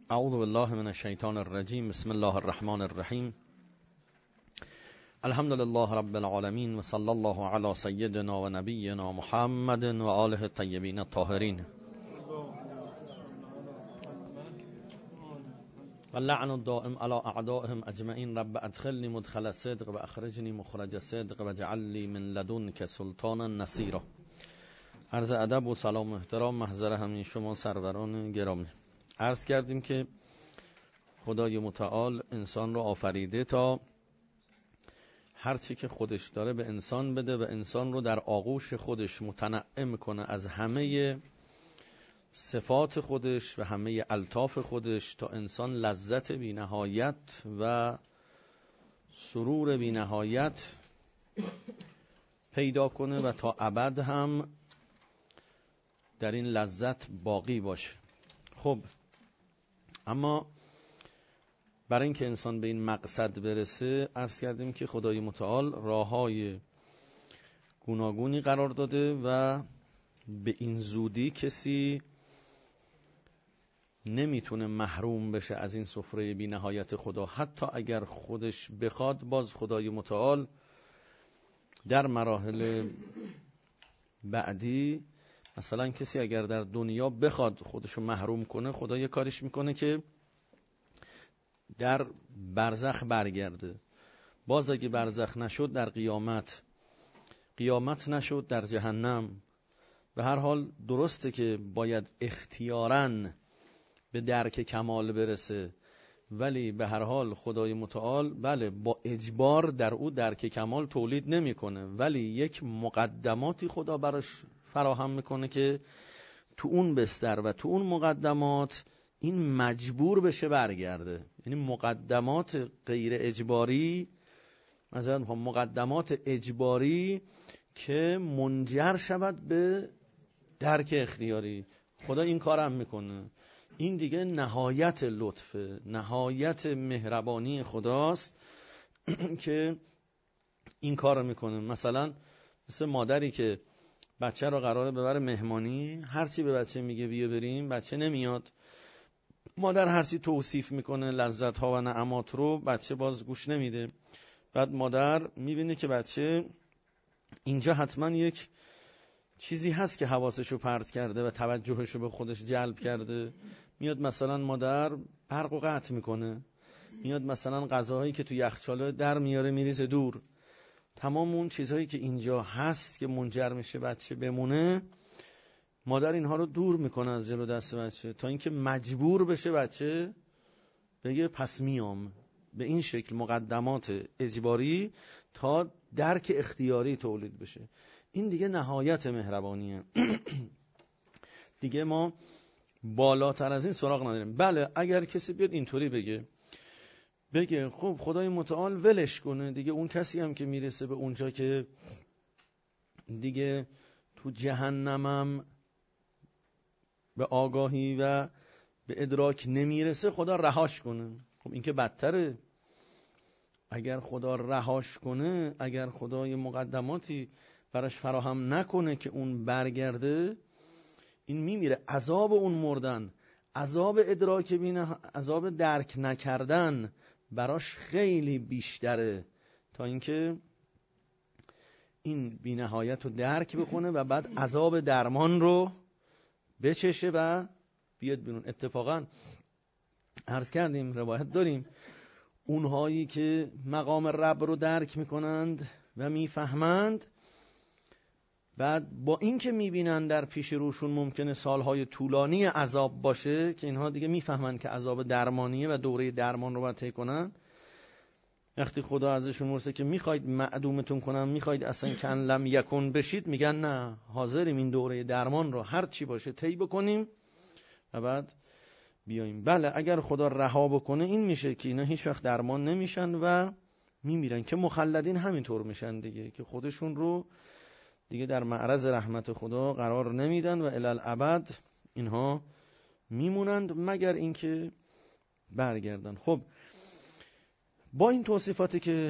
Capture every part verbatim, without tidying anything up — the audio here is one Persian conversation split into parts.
اعوذ بالله من الشیطان الرجیم. بسم الله الرحمن الرحیم. الحمد لله رب العالمین و صلی الله علی سیدنا و نبینا محمد و آله الطیبین الطاهرین و لعن الدائم علی اعدائهم اجمعین. رب ادخلنی مدخل صدق و اخرجنی مخرج صدق و اجعل لی من لدنک سلطانا نصیرا. عرض ادب و سلام و احترام محضر همین شما سروران گرامی. عرض کردیم که خدای متعال انسان رو آفریده تا هر چی که خودش داره به انسان بده و انسان رو در آغوش خودش متنعم کنه از همه صفات خودش و همه الطاف خودش تا انسان لذت بی نهایت و سرور بی نهایت پیدا کنه و تا ابد هم در این لذت باقی باشه. خب اما برای اینکه انسان به این مقصد برسه عرض کردیم که خدای متعال راههای گوناگونی قرار داده و به این زودی کسی نمیتونه محروم بشه از این سفره بی نهایت خدا. حتی اگر خودش بخواد باز خدای متعال در مراحل بعدی، مثلا کسی اگر در دنیا بخواد خودشو محروم کنه، خدا یه کارش میکنه که در برزخ برگرده. باز اگه برزخ نشد در قیامت، قیامت نشد در جهنم. به هر حال درسته که باید اختیاراً به درک کمال برسه، ولی به هر حال خدای متعال بله با اجبار در او درک کمال تولید نمیکنه، ولی یک مقدماتی خدا براش فراهم میکنه که تو اون بستر و تو اون مقدمات این مجبور بشه برگرده. یعنی مقدمات غیر اجباری، مثلا مقدمات اجباری که منجر شود به درک اختیاری، خدا این کارم میکنه. این دیگه نهایت لطفه، نهایت مهربانی خداست که این کار میکنه. مثلا مثل مادری که بچه رو قراره ببره مهمانی، هرچی به بچه میگه بیا بریم بچه نمیاد. مادر هرچی توصیف میکنه لذت ها و نعمات رو، بچه باز گوش نمیده. بعد مادر میبینه که بچه اینجا حتما یک چیزی هست که حواسشو پرت کرده و توجهشو به خودش جلب کرده. میاد مثلا مادر برق و قطع میکنه، میاد مثلا غذاهایی که تو یخچاله در میاره میریزه دور. تمام اون چیزهایی که اینجا هست که منجر میشه بچه بمونه، مادر اینها رو دور میکنه از جلو دست بچه تا اینکه مجبور بشه بچه بگه پس میام. به این شکل مقدمات اجباری تا درک اختیاری تولید بشه. این دیگه نهایت مهربانیه. دیگه ما بالاتر از این سراغ نداریم. بله اگر کسی بیاد اینطوری بگه بگه خب خدای متعال ولش کنه دیگه، اون کسی هم که میرسه به اونجا که دیگه تو جهنمم به آگاهی و به ادراک نمیرسه، خدا رهاش کنه. خب این که بدتره. اگر خدا رهاش کنه، اگر خدا یه مقدماتی براش فراهم نکنه که اون برگرده، این میمیره. عذاب اون مردن، عذاب ادراک بینه، عذاب درک نکردن براش خیلی بیشتره تا اینکه این بی‌نهایت رو درک بکنه و بعد عذاب درمان رو بچشه و بیاد بیرون. اتفاقا عرض کردیم، روایت داریم، اونهایی که مقام رب رو درک میکنند و میفهمند، بعد با این که میبینن در پیش روشون ممکنه سالهای طولانی عذاب باشه، که اینها دیگه میفهمن که عذاب درمانیه و دوره درمان رو باید طی کنن. وقتی خدا ازشون میپرسه که میخواید معدومتون کنم، میخواید اصلا کن لم یکن بشید، میگن نه، حاضریم این دوره درمان رو هر چی باشه طی بکنیم و بعد بیاییم. بله اگر خدا رها بکنه این میشه که اینا هیچ وقت درمان نمیشن و میمیرن، که مخلدین همینطور میشن دیگه، که خودشون رو دیگه در معرض رحمت خدا قرار نمیدن و الالعبد اینها میمونند مگر اینکه برگردن. خب با این توصیفاتی که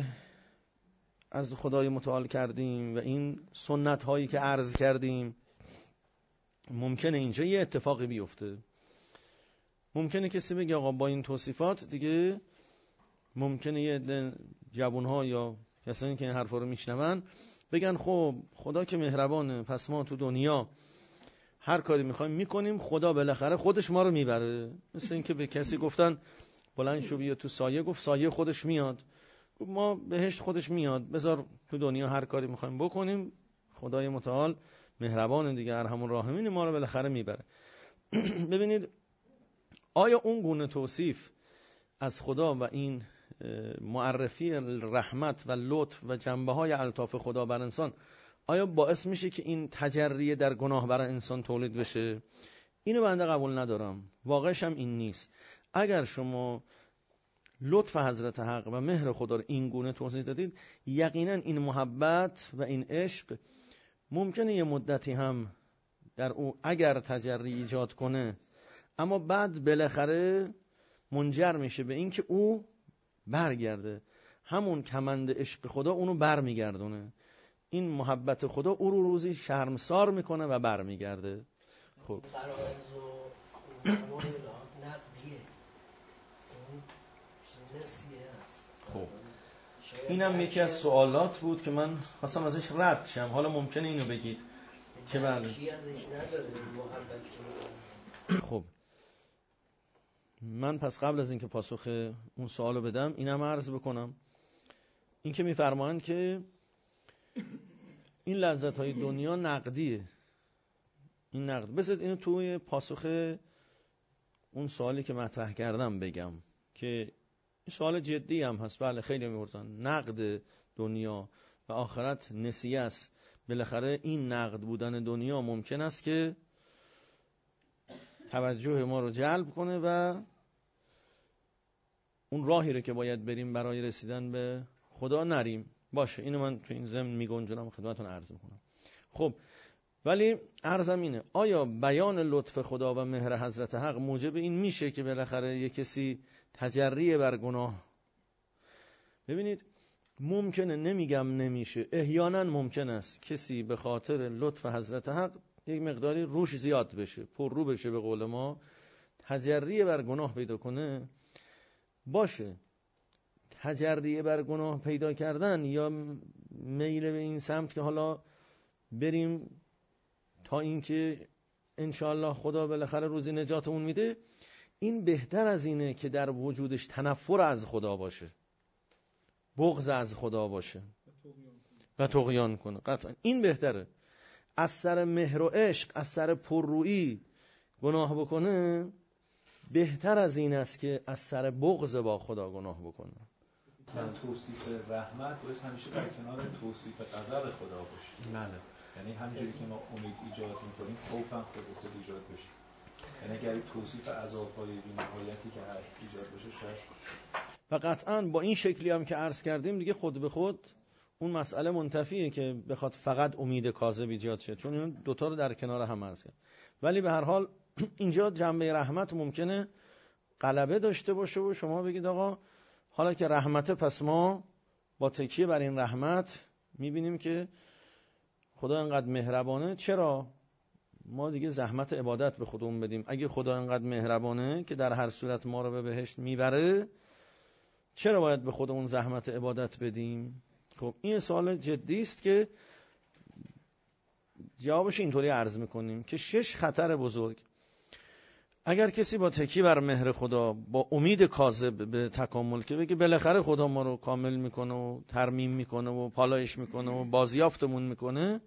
از خدای متعال کردیم و این سنت هایی که عرض کردیم، ممکنه اینجا یه اتفاقی بیفته. ممکنه کسی بگه آقا با این توصیفات دیگه ممکنه یه جوانها یا کسانی که این حرفا رو میشنون بگن خب خدا که مهربانه، پس ما تو دنیا هر کاری میخوایم میکنیم، خدا بالاخره خودش ما رو میبره. مثل این که به کسی گفتن بلند شو بیا تو سایه، گفت سایه خودش میاد. گفت ما بهشت خودش میاد، بذار تو دنیا هر کاری میخوایم بکنیم، خدای متعال مهربانه دیگه، ارحم الراحمین، ما رو بالاخره میبره. ببینید آیا اون گونه توصیف از خدا و این معرفی رحمت و لطف و جنبه های الطاف خدا بر انسان آیا باعث میشه که این تجریه در گناه برای انسان تولید بشه؟ اینو بنده قبول ندارم، واقعش هم این نیست. اگر شما لطف حضرت حق و مهر خدا رو این گونه توصیف دادید، یقینا این محبت و این عشق ممکنه یه مدتی هم در او اگر تجری ایجاد کنه، اما بعد بالاخره منجر میشه به این که او برگرده، همون کمند عشق خدا اونو برمیگردونه. این محبت خدا او رو روزی شرمسار میکنه و برمیگرده. خب خب اینم یکی از سوالات بود که من خواستم ازش رد شم. حالا ممکنه اینو بگید که بله. خب من پس قبل از اینکه پاسخ اون سوالو بدم اینم عرض بکنم، این که میفرمایند که این لذت های دنیا نقدیه. این نقد بذارید اینو توی پاسخ اون سوالی که مطرح کردم بگم که این سوال جدی هم هست. بله خیلی میپرسن نقد دنیا و آخرت نسیه است. بالاخره این نقد بودن دنیا ممکن است که توجه ما رو جلب کنه و اون راهی رو که باید بریم برای رسیدن به خدا نریم. باشه اینو من تو این ضمن میگنجونم خدمتتون عرض میکنم. خب ولی عرضم اینه، آیا بیان لطف خدا و مهر حضرت حق موجب این میشه که بالاخره یک کسی تجری بر گناه؟ ببینید ممکنه، نمیگم نمیشه، احیانا ممکن است کسی به خاطر لطف حضرت حق یک مقداری روش زیاد بشه، پر رو بشه، به قول ما تجری بر گناه پیدا کنه. باشه تجری بر گناه پیدا کردن یا میل به این سمت که حالا بریم تا اینکه انشاءالله خدا بالاخره روزی نجاتمون میده، این بهتر از اینه که در وجودش تنفر از خدا باشه، بغض از خدا باشه و طغیان کنه. قطعا این بهتره. از سر مهر و عشق، از سر پررویی گناه بکنه بهتر از این است که از سر بغض با خدا گناه بکنه. من توصیف رحمت باید همیشه در کنار توصیف غضب خدا باشه. بله. یعنی همونجوری که ما امید ایجاد می‌کنیم، خوف هم خود خود ایجاد بشه. یعنی اگر توصیف عذاب‌های بی‌نهایتی که هست ایجاد بشه شاید. و قطعاً با این شکلی هم که عرض کردیم دیگه خود به خود اون مسئله منتفیه که بخواد فقط امید کاذب ایجاد شه، چون این دوتا رو در کنار هم عرض کرد. ولی به هر حال اینجا جنبه رحمت ممکنه غلبه داشته باشه و شما بگید آقا حالا که رحمته، پس ما با تکیه بر این رحمت میبینیم که خدا انقدر مهربانه، چرا ما دیگه زحمت عبادت به خودمون بدیم؟ اگه خدا انقدر مهربانه که در هر صورت ما رو به بهشت میبره، چرا باید به خودمون زحمت عبادت بدیم؟ خب این سوال جدی است که جوابش اینطوری عرض میکنیم که شش خطر بزرگ اگر کسی با تکیه بر مهر خدا با امید کاذب به تکامل که بگه بالاخره خدا ما رو کامل میکنه و ترمیم میکنه و پالایش میکنه و بازیافتمون میکنه،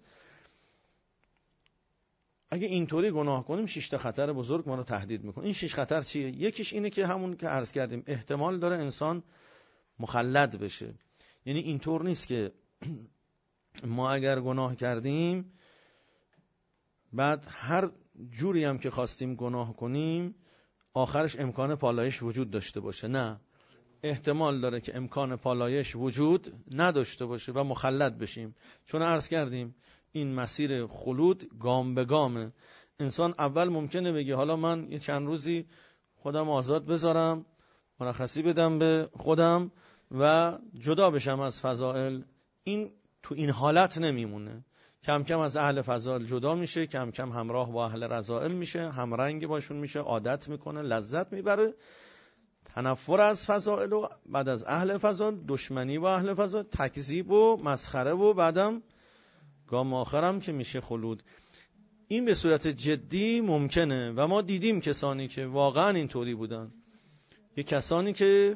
اگه اینطوری گناه کنیم شش تا خطر بزرگ ما رو تهدید میکنه. این شش خطر چیه؟ یکیش اینه که همون که عرض کردیم، احتمال داره انسان مخلد بشه. یعنی اینطور نیست که ما اگر گناه کردیم بعد هر جوری هم که خواستیم گناه کنیم آخرش امکان پالایش وجود داشته باشه. نه، احتمال داره که امکان پالایش وجود نداشته باشه و مخلد بشیم، چون عرض کردیم این مسیر خلود گام به گامه. انسان اول ممکنه بگه حالا من یه چند روزی خودم آزاد بذارم، مرخصی بدم به خودم و جدا بشم از فضائل. این تو این حالت نمیمونه. کم کم از اهل فضائل جدا میشه، کم کم همراه با اهل رذائل میشه، همرنگ باشون میشه، عادت میکنه، لذت میبره، تنفر از فضائل و بعد از اهل فضائل دشمنی با اهل فضائل، تکذیب و مسخره و بعدم گام آخرم که میشه خلود. این به صورت جدی ممکنه و ما دیدیم کسانی که واقعا اینطوری بودن. یه کسانی که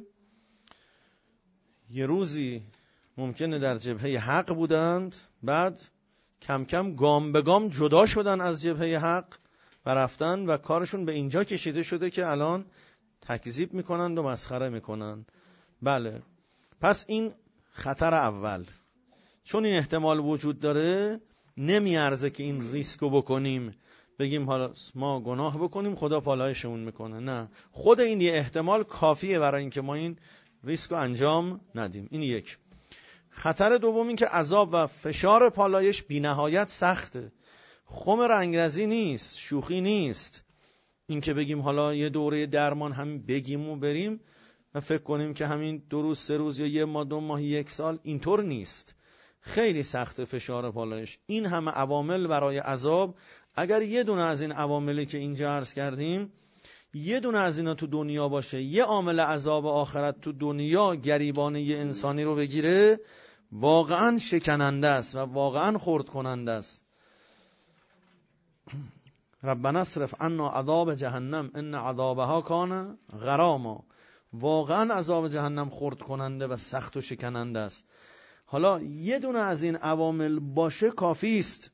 یه روزی ممکنه در جبهه حق بودند، بعد کم کم گام به گام جدا شدن از جبهه حق و رفتن و کارشون به اینجا کشیده شده که الان تکذیب میکنند و مسخره میکنند. بله، پس این خطر اول. چون این احتمال وجود داره، نمیارزه که این ریسکو بکنیم، بگیم حالا ما گناه بکنیم خدا پالایشمون میکنه. نه، خود این یه احتمال کافیه برای اینکه ما این ریسکو انجام ندیم. این یک. خطر دوم این که عذاب و فشار پالایش بی نهایت سخته. خم رنگرزی نیست، شوخی نیست. این که بگیم حالا یه دوره درمان همین بگیم و بریم و فکر کنیم که همین دو روز سه روز یا یه ماه دو ماه یک سال، اینطور نیست. خیلی سخت فشار پالایش. این همه عوامل برای عذاب، اگر یه دونه از این عواملی که اینجا عرض کردیم، یه دونه از اینا تو دنیا باشه، یه عامل عذاب آخرت تو دنیا گریبان یه انسانی رو بگیره، واقعا شکننده است و واقعا خرد کننده است. ربنا اصرف عنا عذاب جهنم ان عذابها کان غراما. واقعا عذاب جهنم خرد کننده و سخت و شکننده است. حالا یه دونه از این عوامل باشه کافی است،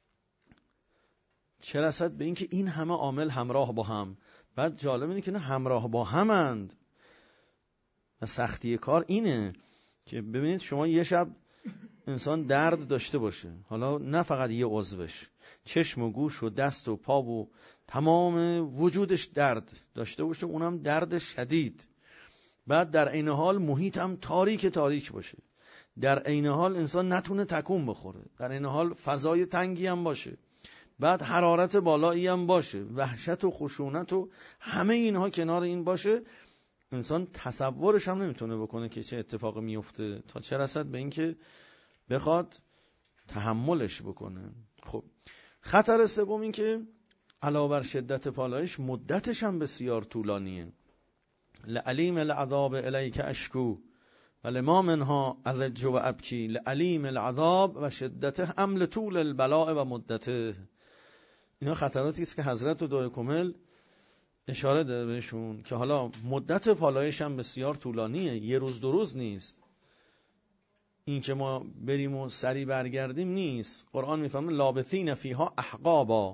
چه رسد به این که این همه عامل همراه با هم. بعد جالب اینه که نه همراه با همند و سختی کار اینه که ببینید شما یه شب انسان درد داشته باشه، حالا نه فقط یه عضوش، چشم و گوش و دست و پا و تمام وجودش درد داشته باشه، اونم درد شدید. بعد در عین حال محیط هم تاریک تاریک باشه، در عین حال انسان نتونه تکون بخوره، در عین حال فضای تنگی هم باشه، بعد حرارت بالایی هم باشه، وحشت و خشونت و همه اینها کنار این باشه، انسان تصورش هم نمیتونه بکنه که چه اتفاقی میفته، تا چه رسد به این که بخواد تحملش بکنه. خب خطر سوم این که علاوه بر شدت پالایش، مدتش هم بسیار طولانیه. لعلیم العذاب الیک اشکو ولما منها ارج و ابکی لعلیم العذاب و شدت حمل طول البلاء و مدته. اینا خطراتی است که حضرت و دعای کمل اشاره داره بهشون که حالا مدت پالایش هم بسیار طولانیه، یه روز دو روز نیست. این که ما بریم و سری برگردیم نیست. قرآن میفهمه لابثین فیها احقابا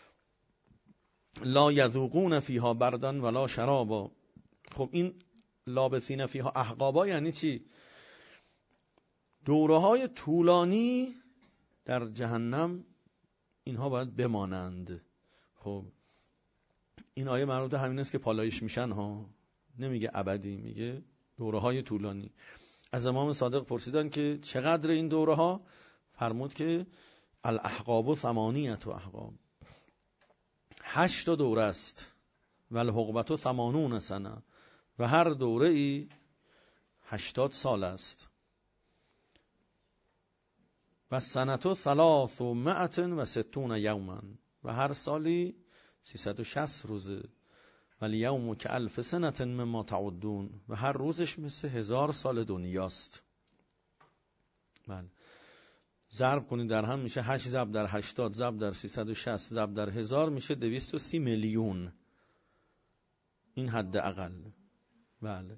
لا یذوقون فیها بردن ولا شرابا. خب این لابثین فیها احقابا یعنی چی؟ دوره های طولانی در جهنم اینها باید بمانند. خب این آیه مربوط همین است که پالایش میشن ها، نمیگه ابدی، میگه دوره های طولانی. از امام صادق پرسیدن که چقدر این دوره ها؟ فرمود که الاحقاب ثمانیت و احقاب، هشت دوره است، و الحقبت ثمانون سنه، و هر دوره ای هشتاد سال است. و سنتو ثلاث و مئت و ستون یوما، و هر سالی سیصد و شصت روزه. ولی یوم که الف سنت مما تعدون، و هر روزش مثل هزار سال دنیاست. بله، ضرب کنید در هم میشه هشت ضرب در هشتاد ضرب در سیصد و شصت ضرب در هزار میشه دویست و سی میلیون. این حد اقل. بله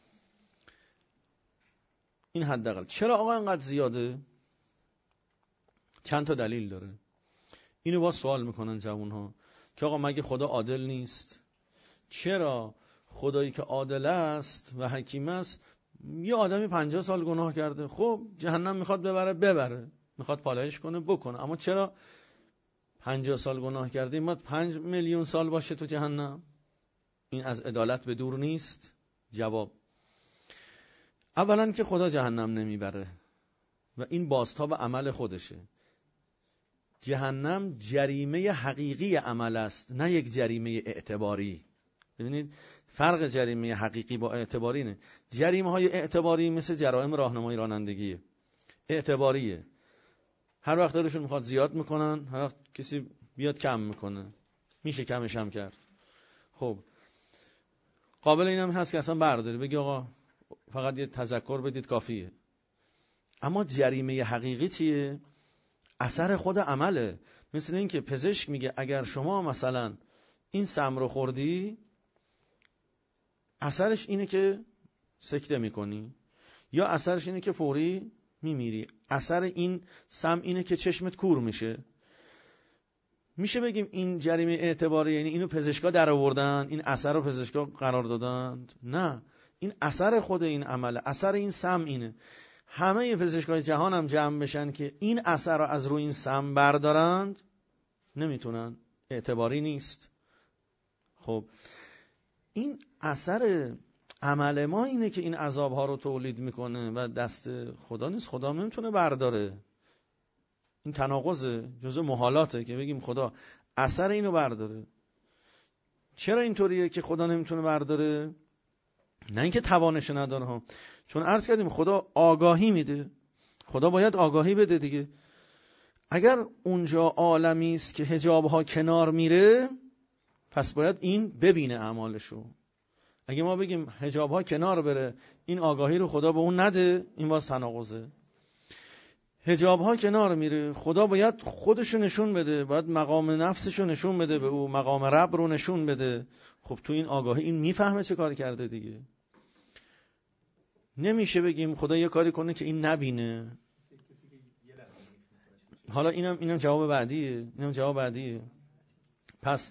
این حد اقل. چرا آقا اینقدر زیاده؟ چند تا دلیل داره. اینو با سوال میکنن جوان ها که آقا مگه خدا عادل نیست؟ چرا خدایی که عادل است و حکیم است یه آدمی پنجاه سال گناه کرده، خب جهنم میخواد ببره ببره، میخواد پالایش کنه بکنه، اما چرا پنجاه سال گناه کرده این باید پنج میلیون سال باشه تو جهنم؟ این از عدالت به دور نیست؟ جواب: اولا که خدا جهنم نمیبره و این بازتاب عمل خودشه. جهنم جریمه حقیقی عمل است، نه یک جریمه اعتباری. ببینید فرق جریمه حقیقی با اعتباری نه. جریمه های اعتباری مثل جرائم راهنمایی رانندگیه، اعتباریه. هر وقت دلشون میخواد زیاد میکنن، هر وقت کسی بیاد کم میکنه. میشه کمش هم کرد. خب قابل این هم هست که اصلا برداری بگی آقا فقط یه تذکر بدید کافیه. اما جریمه حقیقی چیه؟ اثر خود عمله. مثل این که پزشک میگه اگر شما مثلا این سم رو خوردی، اثرش اینه که سکته میکنی، یا اثرش اینه که فوری میمیری. اثر این سم اینه که چشمت کور میشه. میشه بگیم این جریمه اعتباری، یعنی اینو پزشکا در آوردن، این اثر رو پزشکا قرار دادن؟ نه، این اثر خود این عمله، اثر این سم اینه. همه پزشکای جهان هم جمع بشن که این اثر رو از روی این سم بردارند، نمیتونن، اعتباری نیست. خب این اثر عمل ما اینه که این عذاب ها رو تولید میکنه و دست خدا نیست. خدا نمیتونه برداره. این تناقضه، جزء محالاته که بگیم خدا اثر اینو برداره. چرا اینطوریه که خدا نمیتونه برداره؟ نه اینکه توانش نداره ها، چون عرض کردیم خدا آگاهی میده. خدا باید آگاهی بده دیگه. اگر اونجا عالمی است که حجاب ها کنار میره، پس باید این ببینه اعمالشو. اگه ما بگیم حجاب ها کنار بره، این آگاهی رو خدا به اون نده، این باز تناقضه. حجاب ها کنار میره، خدا باید خودشو نشون بده، باید مقام نفسشو نشون بده به او، مقام رب رو نشون بده. خب تو این آگاهی این میفهمه چه کار کرده دیگه. نمیشه بگیم خدا یه کاری کنه که این نبینه. حالا اینم اینم جواب بعدیه، اینم جواب بعدیه. پس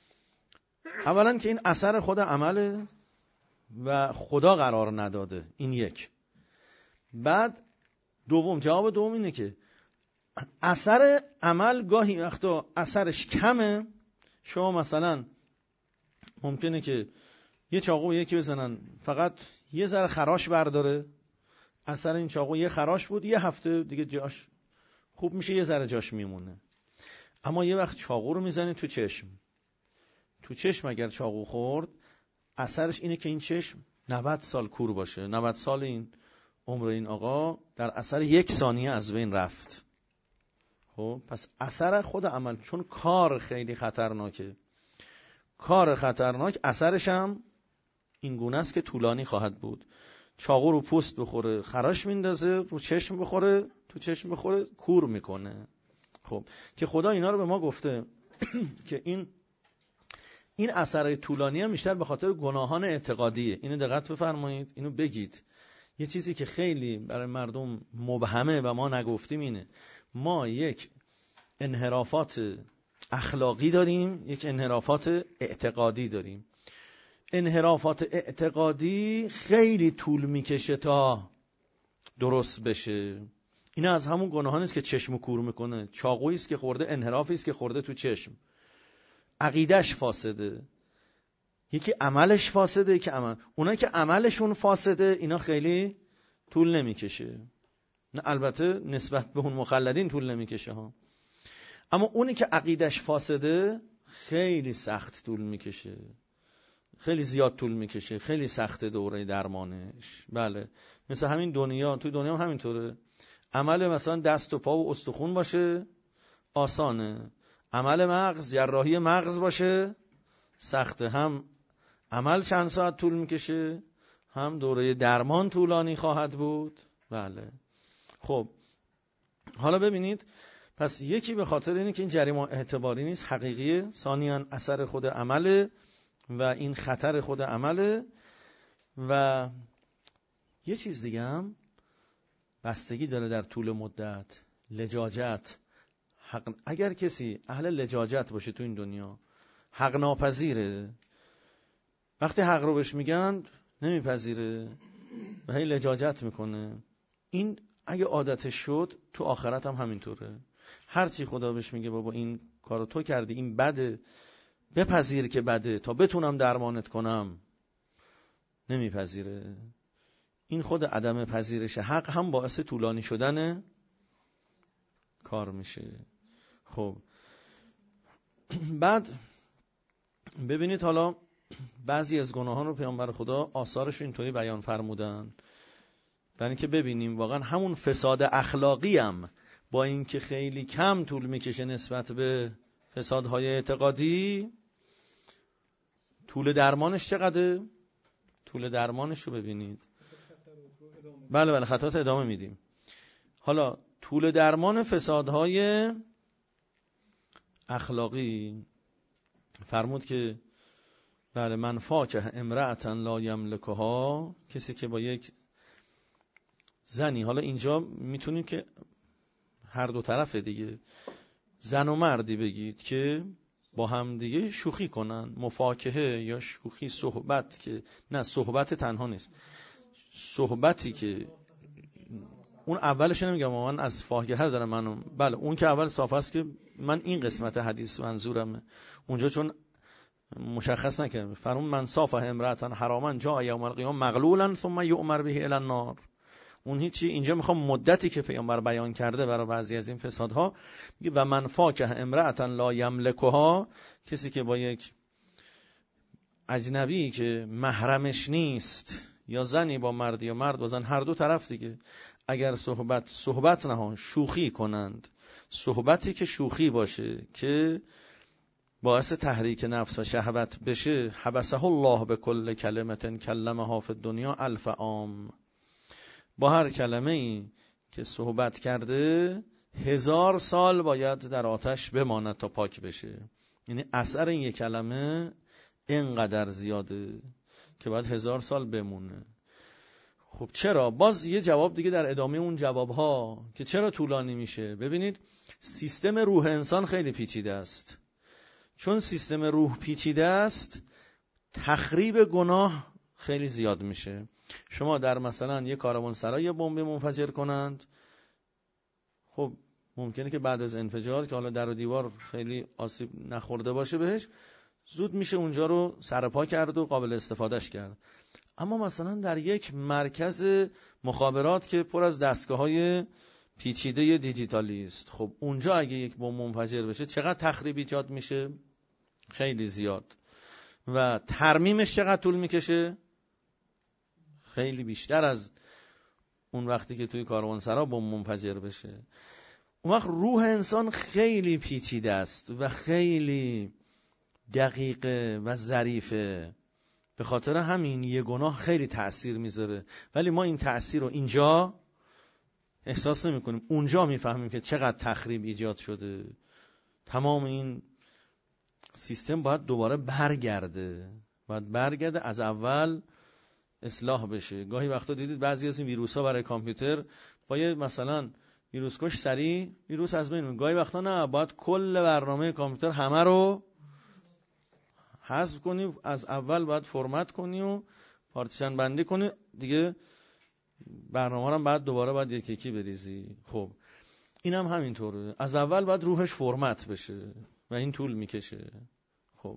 اولا که این اثر خود عمله و خدا قرار نداده، این یک. بعد دوم، جواب دوم اینه که اثر عمل گاهی وقتا اثرش کمه. شما مثلا ممکنه که یه چاقو یکی بزنن فقط یه ذره خراش برداره، اثر این چاقو یه خراش بود، یه هفته دیگه جاش خوب میشه، یه ذره جاش میمونه. اما یه وقت چاقو رو میزنی تو چشم، تو چشم اگر چاقو خورد، اثرش اینه که این چشم نود سال کور باشه. نود سال این عمر این آقا در اثر یک ثانیه از بین رفت. خب پس اثر خود عمل، چون کار خیلی خطرناکه، کار خطرناک اثرش هم این گونه است که طولانی خواهد بود. چاقو رو پوست بخوره خراش میندازه، رو چشم بخوره تو چشم بخوره کور میکنه. خب که خدا اینا رو به ما گفته که این این اثر طولانی هم بیشتر به خاطر گناهان اعتقادیه. اینو دقت بفرمایید، اینو بگید. یه چیزی که خیلی برای مردم مبهمه و ما نگفتیم اینه، ما یک انحرافات اخلاقی داریم، یک انحرافات اعتقادی داریم. انحرافات اعتقادی خیلی طول میکشه تا درست بشه. این از همون گناهانی است که چشم کور میکنه. چاقویی است که خورده، انحرافی است که خورده تو چشم. عقیدش فاسده، یکی عملش فاسده، یکی عمل. اونایی که عملشون فاسده اینا خیلی طول نمیکشه. نه البته نسبت به اون مخلدین طول نمیکشه ها. اما اونی که عقیدش فاسده خیلی سخت طول میکشه، خیلی زیاد طول میکشه، خیلی سخت دوره درمانش. بله مثل همین دنیا، توی دنیا هم همینطوره. عمل مثلا دست و پا و استخون باشه آسانه، عمل مغز، جراحی مغز باشه سخته. هم عمل چند ساعت طول میکشه، هم دوره درمان طولانی خواهد بود. بله خب حالا ببینید، پس یکی به خاطر اینه که این جریمه اعتباری نیست، حقیقیه. ثانیاً اثر خود عمله و این خطر خود عمله. و یه چیز دیگه هم بستگی داره در طول مدت، لجاجت. حق... اگر کسی اهل لجاجت باشه تو این دنیا، حق ناپذیره. وقتی حق رو بهش میگن نمیپذیره و هی لجاجت میکنه. این اگه عادتش شد تو آخرت هم همینطوره. هرچی خدا بهش میگه بابا این کارو تو کردی، این بده، بپذیر که بده تا بتونم درمانت کنم، نمیپذیره. این خود عدم پذیرش حق هم باعث طولانی شدن کار میشه. خب بعد ببینید حالا بعضی از گناهان رو پیامبر خدا آثارش رو اینطوری بیان فرمودن، برای اینکه ببینیم واقعا همون فساد اخلاقی هم با اینکه خیلی کم طول میکشه نسبت به فسادهای اعتقادی، طول درمانش چقدره؟ طول درمانش رو ببینید. بله بله خطات ادامه میدیم. حالا طول درمان فسادهای اخلاقی فرمود که بله من فاکه امرأة لا یملکها، کسی که با یک زنی، حالا اینجا میتونیم که هر دو طرف دیگه، زن و مردی بگید که با هم دیگه شوخی کنن، مفاکهه یا شوخی، صحبت، که نه صحبت تنها نیست، صحبتی که اون اولش نمیگم من از فاکهه دارم منو، بله اون که اول صاف است که من این قسمت حدیث منظورمه، اونجا چون مشخص نکردم فرمون من صافه امرأة حراما جاء یوم القیامه مغلولا ثم یؤمر به الی النار. اون هیچی، اینجا میخوام مدتی که پیامبر بیان کرده برای بعضی از این فسادها، میگه و من فاکه امرأة لا یملکها، کسی که با یک اجنبی که محرمش نیست، یا زنی با مرد یا مرد با زن، هر دو طرف دیگه، اگر صحبت صحبت نهان شوخی کنند، صحبتی که شوخی باشه که باعث تحریک نفس و شهوت بشه، حبسه الله به کل کلمه کلمها فی الدنیا الف عام، با هر کلمه ای که صحبت کرده هزار سال باید در آتش بماند تا پاک بشه. یعنی اثر این یک کلمه اینقدر زیاده که باید هزار سال بمونه. خب چرا؟ باز یه جواب دیگه در ادامه اون جوابها که چرا طولانی میشه. ببینید سیستم روح انسان خیلی پیچیده است. چون سیستم روح پیچیده است، تخریب گناه خیلی زیاد میشه. شما در مثلا یه کاروانسرای یه بمب منفجر کنند، خب ممکنه که بعد از انفجار که حالا در و دیوار خیلی آسیب نخورده باشه بهش، زود میشه اونجا رو سرپا کرد و قابل استفادهش کرد. اما مثلا در یک مرکز مخابرات که پر از دستگاه‌های پیچیده دیجیتالی است، خب اونجا اگه یک بمب منفجر بشه چقدر تخریب ایجاد میشه؟ خیلی زیاد. و ترمیمش چقدر طول میکشه؟ خیلی بیشتر از اون وقتی که توی کاروانسرا بمب منفجر بشه. اون وقت روح انسان خیلی پیچیده است و خیلی دقیقه و ظریفه. به خاطر همین یه گناه خیلی تأثیر میذاره، ولی ما این تأثیر رو اینجا احساس نمی کنیم. اونجا میفهمیم که چقدر تخریب ایجاد شده. تمام این سیستم باید دوباره برگرده، باید برگرده از اول اصلاح بشه. گاهی وقتا دیدید بعضی از این ویروس ها برای کامپیوتر با یه مثلا ویروس کش سریع ویروس از بین میره. گاهی وقتا نه، باید کل برنامه کامپیوتر همه رو حذف کنی، از اول باید فرمت کنی و پارتیشن بندی کنی دیگه، برنامه رو هم بعد دوباره باید یکی یکی بریزی. خب این هم همینطوره، از اول باید روحش فرمت بشه و این طول میکشه. خب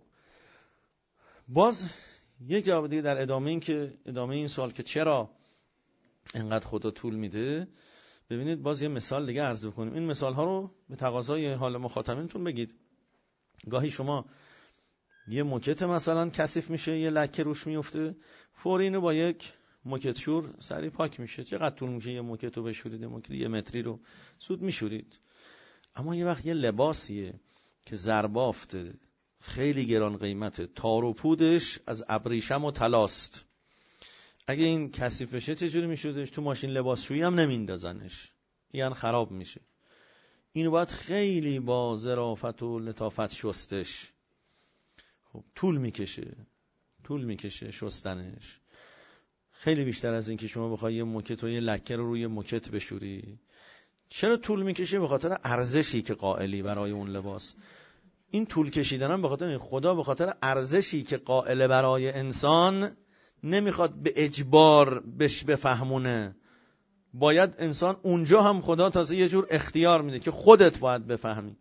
باز یک جواب دیگه در ادامه این که ادامه این سوال که چرا انقدر خدا طول میده، ببینید باز یه مثال دیگه عرض بکنیم. این مثال ها رو به تقاضای حال مخاطبینتون بگید. گاهی شما یه موکت مثلا کثیف میشه، یه لکه روش میفته، فوری اینو با یک موکت شور سری پاک میشه. چقدر طول میشه یه موکت رو بشورید؟ یه موکت یه متری رو سود میشورید. اما یه وقت یه لباسیه که زربافته، خیلی گران قیمته، تار و پودش از ابریشم و طلاست، اگه این کثیف بشه چجوری میشودش؟ تو ماشین لباسشویی هم نمیندازنش، یعنی خراب میشه. اینو باید خیلی با ظرافت و لطافت شستش. خب طول میکشه، طول میکشه شستنش، خیلی بیشتر از این که شما بخوای یه موکت و یه لکه رو روی موکت بشوری. چرا طول میکشه؟ به خاطر ارزشی که قائلی برای اون لباس. این طول کشیدن هم به خاطر خدا، به خاطر ارزشی که قائل برای انسان، نمیخواد به اجبار بش بفهمونه. باید انسان اونجا هم خدا تازه یه جور اختیار میده که خودت باید بفهمی.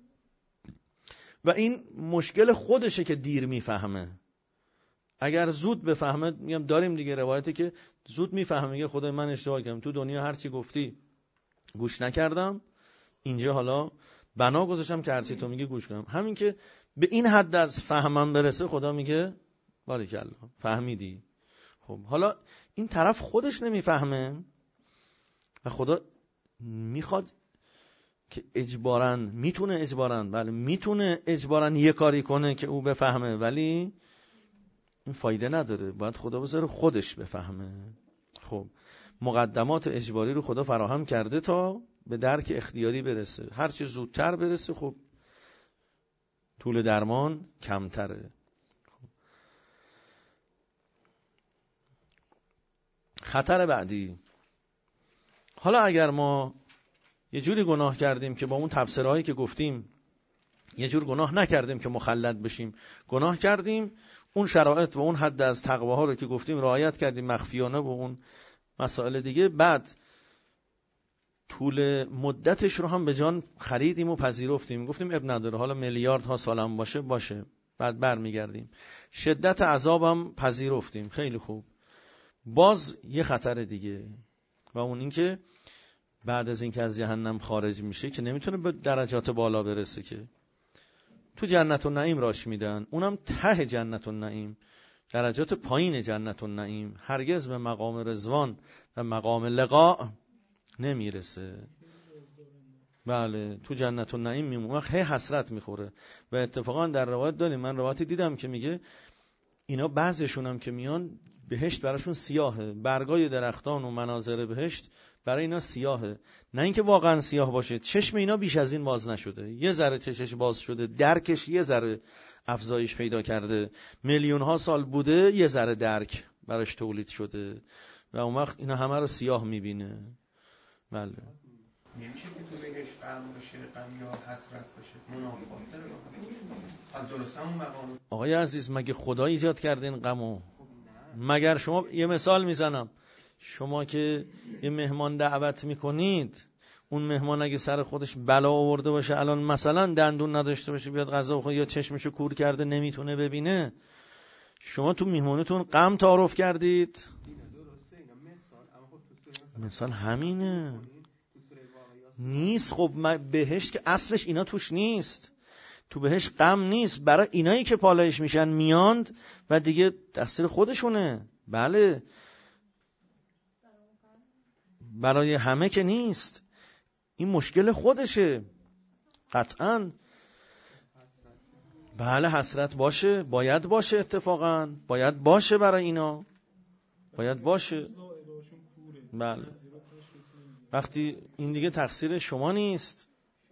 و این مشکل خودشه که دیر میفهمه. اگر زود بفهمه، میگم داریم دیگه روایتی که زود میفهمه، میگه خدای من اشتباه کردم، تو دنیا هرچی گفتی گوش نکردم، اینجا حالا بنا گذاشتم که هرچی تو میگی گوش کنم. همین که به این حد از فهمم برسه، خدا میگه باریکالله فهمیدی. خب حالا این طرف خودش نمیفهمه و خدا میخواد که اجباراً میتونه اجباراً بله میتونه اجباراً یه کاری کنه که او بفهمه، ولی این فایده نداره، باید خدا بذاره خودش بفهمه. خب مقدمات اجباری رو خدا فراهم کرده تا به درک اختیاری برسه، هر چه زودتر برسه خب طول درمان کمتره. خطر بعدی، حالا اگر ما یه جوری گناه کردیم که با اون تفسیرهایی که گفتیم یه جور گناه نکردیم که مخلد بشیم، گناه کردیم، اون شرایط و اون حد از تقواها رو که گفتیم رعایت کردیم مخفیانه و اون مسائل دیگه، بعد طول مدتش رو هم به جان خریدیم و پذیرفتیم، گفتیم اب نداره حالا میلیاردها سالم باشه باشه، بعد برمیگردیم، شدت عذابم پذیرفتیم، خیلی خوب. باز یه خطر دیگه و اون این که بعد از این که از جهنم خارج میشه که نمیتونه به درجات بالا برسه، که تو جنت النعیم راش میدن، اونم ته جنت النعیم، درجات پایین جنت النعیم، هرگز به مقام رضوان و مقام لقاء نمیرسه. بله تو جنت النعیم میمونه، وقت هی حسرت میخوره. و اتفاقا در روایت داریم، من روایتی دیدم که میگه اینا بعضیشون هم که میان بهشت براشون سیاهه، برگای درختان و مناظر بهشت برای اینا سیاهه، نه اینکه واقعا سیاه باشه، چشم اینا بیش از این باز نشده، یه ذره چشش باز شده، درکش یه ذره افزایش پیدا کرده، میلیون ها سال بوده یه ذره درک براش تولید شده و اون وقت اینا همه رو سیاه میبینه. بله نمیشه که تو بهش غم باشه، غم یا حسرت باشه، منافات داره. درست همون مقام. آقای عزیز مگه خدا ایجاد کرده این غمو؟ مگر شما، یه مثال میزنم، شما که یه مهمان دعوت میکنید، اون مهمان اگه سر خودش بلا آورده باشه، الان مثلا دندون نداشته باشه بیاد غذا بخوره یا چشمشو کور کرده نمیتونه ببینه، شما تو میهمونتون غم تعارف کردید؟ مثال همینه نیست. خب بهشت که اصلش اینا توش نیست، تو بهشت غم نیست، برای اینایی که پالایش میشن میاند و دیگه تقصیر خودشونه. بله برای همه که نیست، این مشکل خودشه قطعاً. بله حسرت باشه، باید باشه، اتفاقاً باید باشه، برای اینا باید باشه. بله وقتی این دیگه تقصیر شما نیست.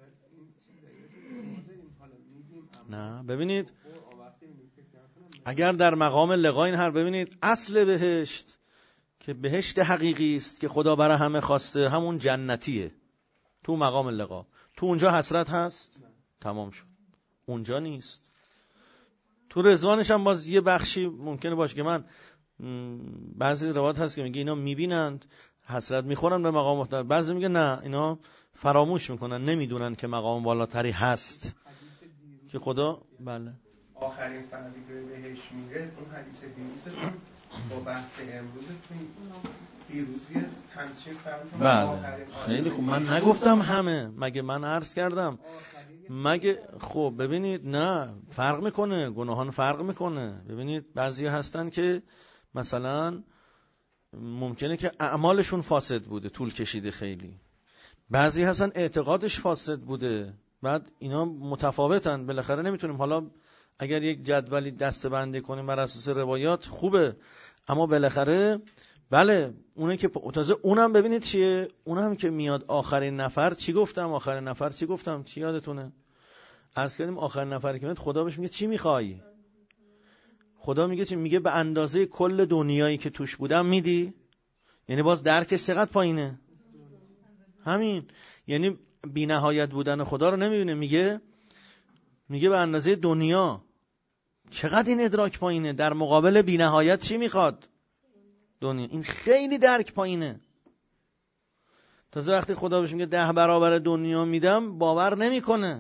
نه ببینید اگر در مقام لقا این هر ببینید اصل بهشت که بهشت حقیقی است که خدا برای همه خواسته، همون جنتیه، تو مقام لقا. تو اونجا حسرت هست؟ تمام شد، اونجا نیست. تو رضوانش هم باز یه بخشی ممکنه باشه که من بعضی روایات هست که میگه اینا میبینند حسرت میخورن به مقام محترم، بعضی میگه نه اینا فراموش میکنن، نمیدونن که مقام بالاتری هست که خدا. بله آخرین فردی که بهش میره، اون حدیث دیروزتون با بحث امروزتون دیروزی تنسیق فرمودن. بله خیلی خوب، من نگفتم همه، مگه من عرض کردم مگه؟ خب ببینید نه فرق میکنه، گناهان فرق میکنه. ببینید بعضی هستن که مثلا ممکنه که اعمالشون فاسد بوده، طول کشیده خیلی، بعضی هستن اعتقادش فاسد بوده، بعد اینا متفاوتن. بالاخره نمیتونیم حالا اگر یک جدولی دسته‌بندی کنیم بر اساس روایات خوبه، اما بالاخره بله اونه که تازه اونم ببینید چیه، اونم که میاد آخرین نفر، چی گفتم آخرین نفر چی گفتم چی یادتونه؟ عرض کردیم آخرین نفری که میاد خدا بهش میگه چی میخوای؟ خدا میگه چی؟ میگه به اندازه کل دنیایی که توش بودم میدی؟ یعنی باز درکش چقدر پایینه؟ همین، یعنی بی نهایت بودن خدا رو نمیبینه، میگه میگه به اندازه دنیا. چقدر این ادراک پایینه در مقابل بی نهایت. چی میخواد دنیا؟ این خیلی درک پایینه. تازه وقتی خدا بهش میگه ده برابر دنیا میدم باور نمیکنه.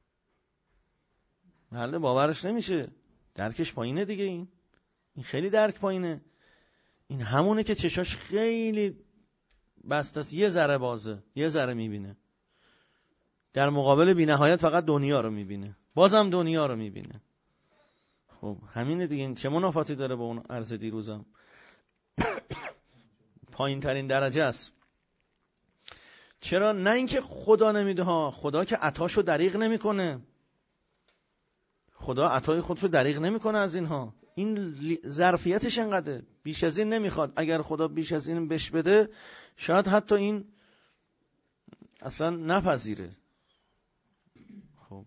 بله باورش نمیشه، درکش پایینه دیگه. این این خیلی درک پایینه. این همونه که چشاش خیلی بسته است، یه ذره بازه، یه ذره میبینه، در مقابل بی نهایت فقط دنیا رو میبینه، بازم دنیا رو میبینه. خب همینه دیگه. این چه منافاتی داره با اون عرض دیروزم؟ پایین ترین درجه است. چرا؟ نه اینکه خدا نمیده ها، خدا که عطاشو دریغ نمیکنه، خدا عطای خودشو دریغ نمیکنه از اینها. این ظرفیتش انقدره، بیش از این نمیخواد. اگر خدا بیش از این بهش بده شاید حتی این اصلا نپذیره. خب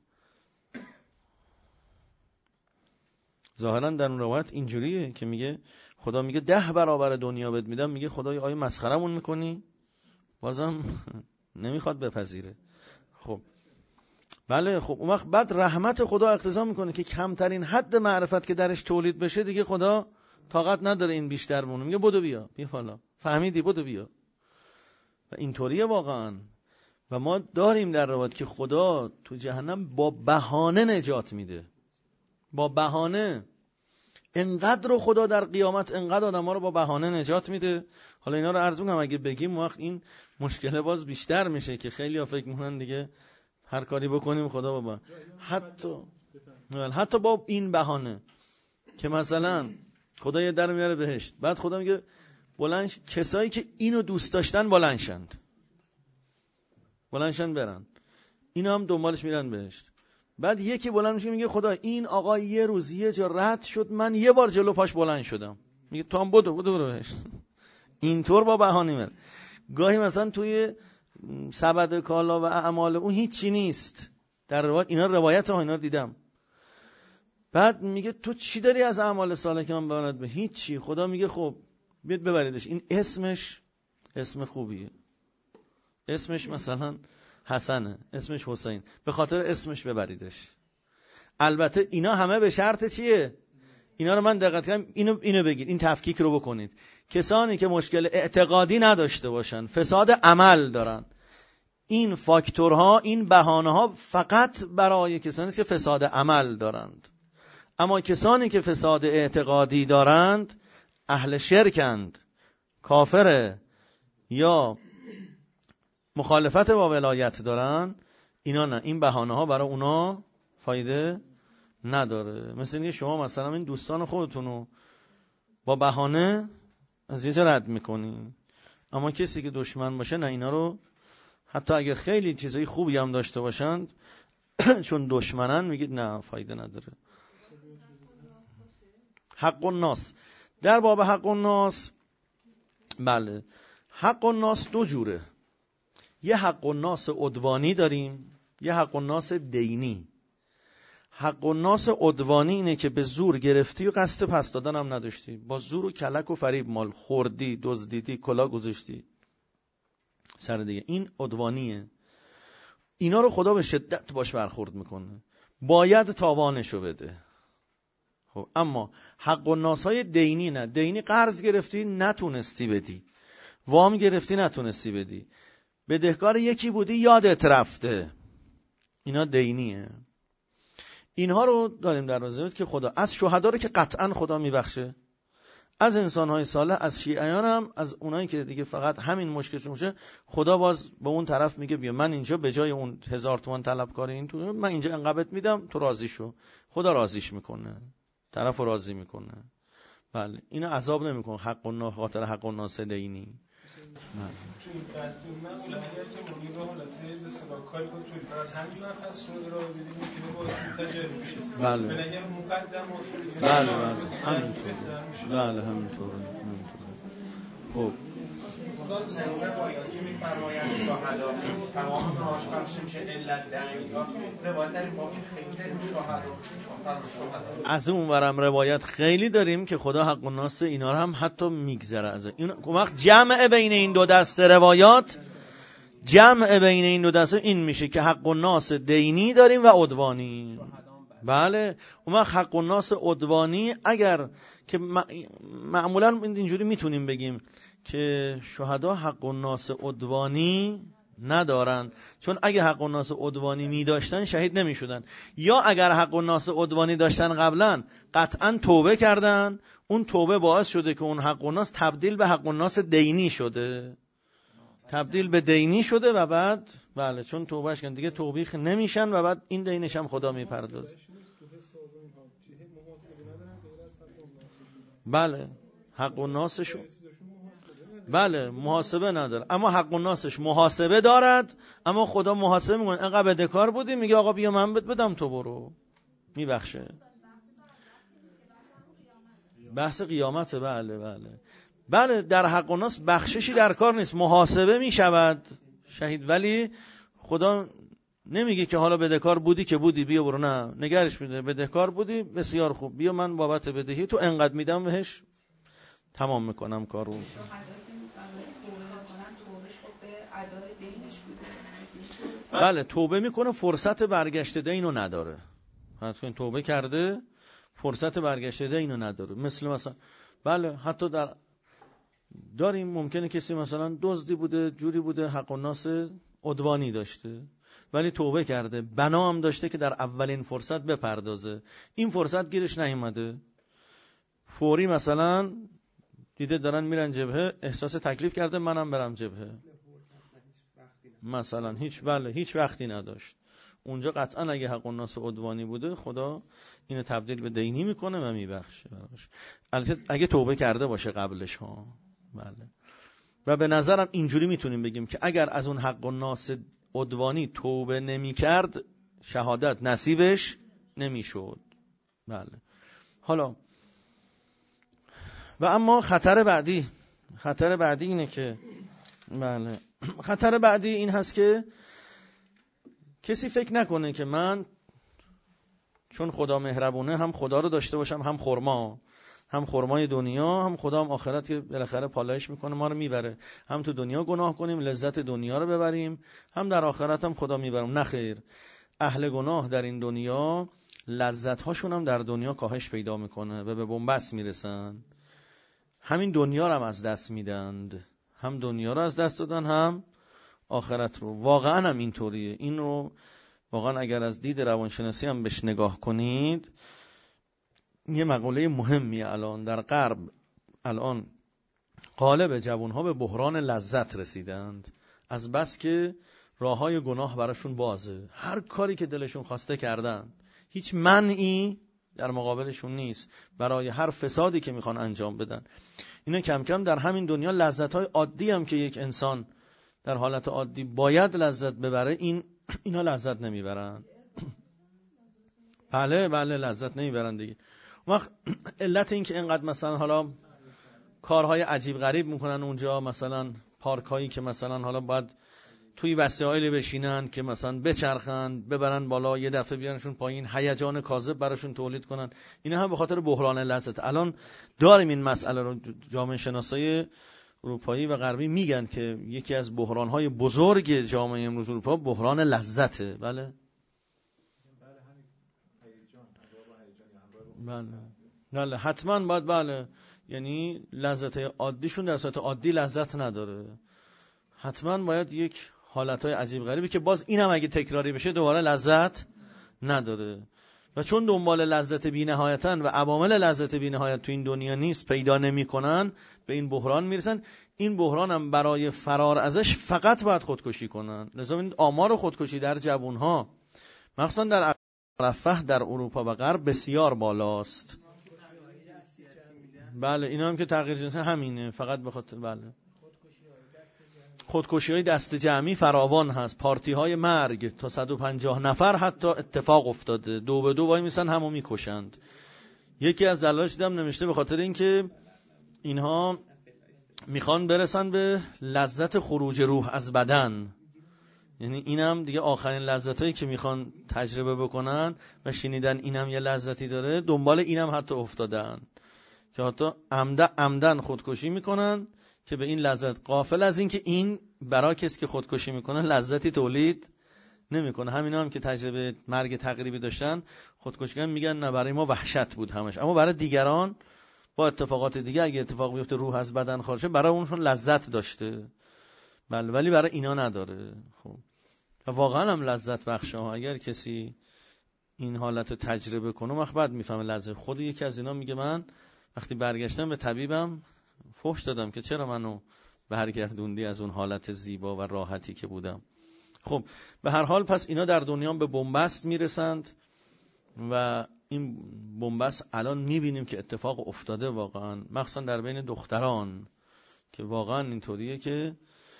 ظاهرا در اون روایت اینجوریه که میگه خدا میگه ده برابر دنیا بهت میدم، میگه خدای آیا مسخرمون میکنی؟ بازم نمیخواد بپذیره. خب بله، خب اون وقت بعد رحمت خدا اقتضا میکنه که کمترین حد معرفت که درش تولید بشه دیگه خدا طاقت نداره این بیشتر مونه، میگه بدو بیا بیا حالا فهمیدی بدو بیا. و اینطوریه واقعا. و ما داریم در روایت که خدا تو جهنم با بهانه نجات میده، با بهانه. انقدر رو خدا در قیامت انقدر آدم‌ها رو با بهانه نجات میده. حالا اینا رو عرض می‌کنم اگه بگیم وقت این مشکل باز بیشتر میشه که خیلی‌ها فکر می‌کنن دیگه هر کاری بکنیم خدا بابا. حتی حتی با این بهانه که مثلا خدا یه در میاره بهشت، بعد خدا میگه بلند کسایی که اینو دوست داشتن بلندشند بلندشند برن، اینا هم دنبالش میرن بهشت. بعد یکی بلند میشه میگه خدا این آقا یه روز یه جا رد شد، من یه بار جلو پاش بلند شدم، میگه تو هم بدو بدو برو بهشت. اینطور با بهانه میره. گاهی مثلا توی سبد کالا و اعمال اون هیچی نیست در روایت، اینا روایت ها اینا دیدم. بعد میگه تو چی داری از اعمال صالح که من بیانت به؟ هیچی. خدا میگه خب بیاد ببریدش، این اسمش اسم خوبیه، اسمش مثلا حسنه، اسمش حسین، به خاطر اسمش ببریدش. البته اینا همه به شرط چیه؟ اینا رو من دقت کردم، اینو اینو بگید، این تفکیک رو بکنید. کسانی که مشکل اعتقادی نداشته باشن، فساد عمل دارن، این فاکتورها، این بهانه‌ها فقط برای کسانی که فساد عمل دارند. اما کسانی که فساد اعتقادی دارند، اهل شرکند، کافره یا مخالفت با ولایت دارن، اینا نه، این بهانه‌ها برای اونا فایده نداره. مثل اینکه شما مثلا این دوستان خودتونو با بهانه از یه جا رد میکنین، اما کسی که دشمن باشه نه، اینا رو حتی اگر خیلی چیزای خوبی هم داشته باشند چون دشمنن میگید نه فایده نداره. حق الناس، در باب حق الناس، بله حق الناس دو جوره. یه حق الناس عدوانی داریم، یه حق الناس دینی. حق الناس عدوانی اینه که به زور گرفتی و قصد پس دادن هم نداشتی، با زور و کلک و فریب مال خوردی، دزدیدی، کلا گذاشتی سر دیگه، این عدوانیه. اینا رو خدا به شدت باش برخورد میکنه، باید تاوانشو بده. خب اما حق الناس های دینی نه. دینی قرض گرفتی نتونستی بدی، وام گرفتی نتونستی بدی، بدهکار یکی بودی یادت رفته، اینا دینیه. اینها رو داریم در روزه که خدا از شهدا رو که قطعا خدا میبخشه، از انسانهای صالح، از شیعیان هم، از اونایی که دیگه فقط همین مشکلشون میشه، خدا باز به اون طرف میگه بیا من اینجا به جای اون هزار تومان طلبکار این تو من اینجا انقبت میدم، تو راضی شو. خدا راضیش میکنه، طرف راضی میکنه. بله اینا عذاب نمیکنه. حق الناس، خاطر حق الناس دینی. تو این بحث تو من اگر که مونی به حالت بسیار کاری کنه توی فرات همین نفس رو را بدیم میتونه با تجربه بشه. بله به نظر مقدم بله بله همینطوره. بله همینطوره همینطوره. خب استاد سنگر بایاتی می‌فرمایند شهدا تمام راهش بخش میشه علت دقیقا روایت داریم با که خیلی داریم شهدا. از اون ورم روایت خیلی داریم که خدا حق الناس اینا رو هم حتی میگذره از این. وقت جمع بین این دو دسته روایات، جمع بین این دو دسته این میشه که حق الناس دینی داریم و عدوانی. بله اون وقت حق الناس عدوانی اگر که معمولا اینجوری میتونیم بگیم که شهدا حق الناس عدوانی ندارن، چون اگه حق الناس عدوانی می داشتن شهید نمی شدن، یا اگر حق الناس عدوانی داشتن قبلا قطعا توبه کردن، اون توبه باعث شده که اون حق الناس تبدیل به حق الناس دینی شده، تبدیل به دینی شده و بعد بله چون توبهش کردن دیگه توبیخ نمیشن و بعد این دینش هم خدا میپردازه. بله حق الناسشون بله محاسبه نداره، اما حق الناسش محاسبه دارد، اما خدا محاسبه میکنه. انقدر بدهکار بودی میگه آقا بیا من بهت بدم تو برو، میبخشه. بحث قیامته. بله بله بله در حق الناس بخششی در کار نیست، محاسبه میشود شهید، ولی خدا نمیگه که حالا بدهکار بودی که بودی بیا برو، نه نگرش میده بدهکار بودی بسیار خوب بیا من بابت بدهی تو انقدر میدم بهش تمام میکنم کارو. بله توبه میکنه فرصت برگشت دینو نداره. حتما توبه کرده فرصت برگشت دینو نداره. مثل مثلا بله حتی در داریم ممکنه کسی مثلا دزدی بوده جوری بوده حق الناس عدوانی داشته ولی توبه کرده، بنا هم داشته که در اولین فرصت بپردازه، این فرصت گیرش نیومده، فوری مثلا دیده دارن میرن جبهه احساس تکلیف کرده منم برم جبهه مثلا، هیچ بله هیچ وقتی نداشت اونجا. قطعا اگه حق الناس عدوانی بوده خدا اینو تبدیل به دینی میکنه و میبخشه، البته اگه توبه کرده باشه قبلش ها. بله و به نظرم اینجوری میتونیم بگیم که اگر از اون حق الناس عدوانی توبه نمی کرد شهادت نصیبش نمیشد. بله حالا و اما خطر بعدی، خطر بعدی اینه که بله خطر بعدی این هست که کسی فکر نکنه که من چون خدا مهربونه هم خدا رو داشته باشم هم خرما، هم خرمای دنیا هم خدا هم آخرت که بالاخره پالایش میکنه ما رو میبره، هم تو دنیا گناه کنیم لذت دنیا رو ببریم هم در آخرت هم خدا میبرم. نه خیر، اهل گناه در این دنیا لذت هاشون هم در دنیا کاهش پیدا میکنه و به بنبست میرسن، همین دنیا رو هم از دست میدند، هم دنیا رو از دست دادن هم آخرت رو. واقعا هم اینطوریه. این رو واقعا اگر از دید روانشناسی هم بهش نگاه کنید یه مقوله مهمیه. الان در غرب الان غالب جوانها به بحران لذت رسیدند از بس که راههای گناه براشون بازه، هر کاری که دلشون خواسته کردن، هیچ منعی در مقابلشون نیست برای هر فسادی که میخوان انجام بدن. اینا کم کم در همین دنیا لذت‌های عادی هم که یک انسان در حالت عادی باید لذت ببره این اینا لذت نمیبرن. بله بله لذت نمیبرن دیگه. وقت علت این که اینقدر مثلا حالا کارهای عجیب غریب میکنن اونجا، مثلا پارک هایی که مثلا حالا باید توی وسایل بشینن که مثلا بچرخن ببرن بالا یه دفعه بیارنشون پایین، هیجان کاذب براشون تولید کنن، اینا هم به خاطر بحران لذت. الان داریم این مسئله رو، جامعه شناسای اروپایی و غربی میگن که یکی از بحران‌های بزرگ جامعه امروز اروپا بحران لذته. بله بله بله حتما باید بله یعنی لذت عادیشون در صورت عادی لذت نداره، حتما باید یک حالتهای عجیب غریبی که باز اینم اگه تکراری بشه دوباره لذت نداره و چون دنبال لذت بی نهایتن و عوامل لذت بی نهایت تو این دنیا نیست پیدا نمی کنن به این بحران میرسن. این بحران هم برای فرار ازش فقط باید خودکشی کنن. لذا این آمار خودکشی در جوانها مخصوصا در رفاه در اروپا و غرب بسیار بالاست. بله اینا هم که تغییر جنسی همینه فقط به خاطر بله خودکشی های دست جمعی فراوان هست، پارتی های مرگ تا صد و پنجاه نفر حتی اتفاق افتاده، دو به دو وای میسن همو میکشند. یکی از دلایلش دیدم نوشته به خاطر اینکه اینها میخوان برسن به لذت خروج روح از بدن، یعنی اینم دیگه آخرین لذتایی که میخوان تجربه بکنن و شنیدن اینم یه لذتی داره دنبال اینم حتی افتادن که حتی عمدن عمدن خودکشی میکنن که به این لذت، غافل از این که این برای کسی که خودکشی میکنه لذتی تولید نمیکنه. همینا هم که تجربه مرگ تقریبی داشتن خودکشی کردن میگن نه برای ما وحشت بود همش، اما برای دیگران با اتفاقات دیگه اگه اتفاق بیفته روح از بدن خارج شه برای اونشون لذت داشته، بله ولی برای اینا نداره. خب و واقعا هم لذت بخشه ها. اگر کسی این حالت رو تجربه کنه وقت بعد میفهمه لذت. خود یکی از اینا میگه من وقتی برگشتم به طبیبم فحش دادم که چرا منو برگردوندی از اون حالت زیبا و راحتی که بودم. خب به هر حال پس اینا در دنیا به بنبست میرسند و این بنبست الان میبینیم که اتفاق افتاده واقعا، مخصوصا در بین دختران که واقعا اینطوریه که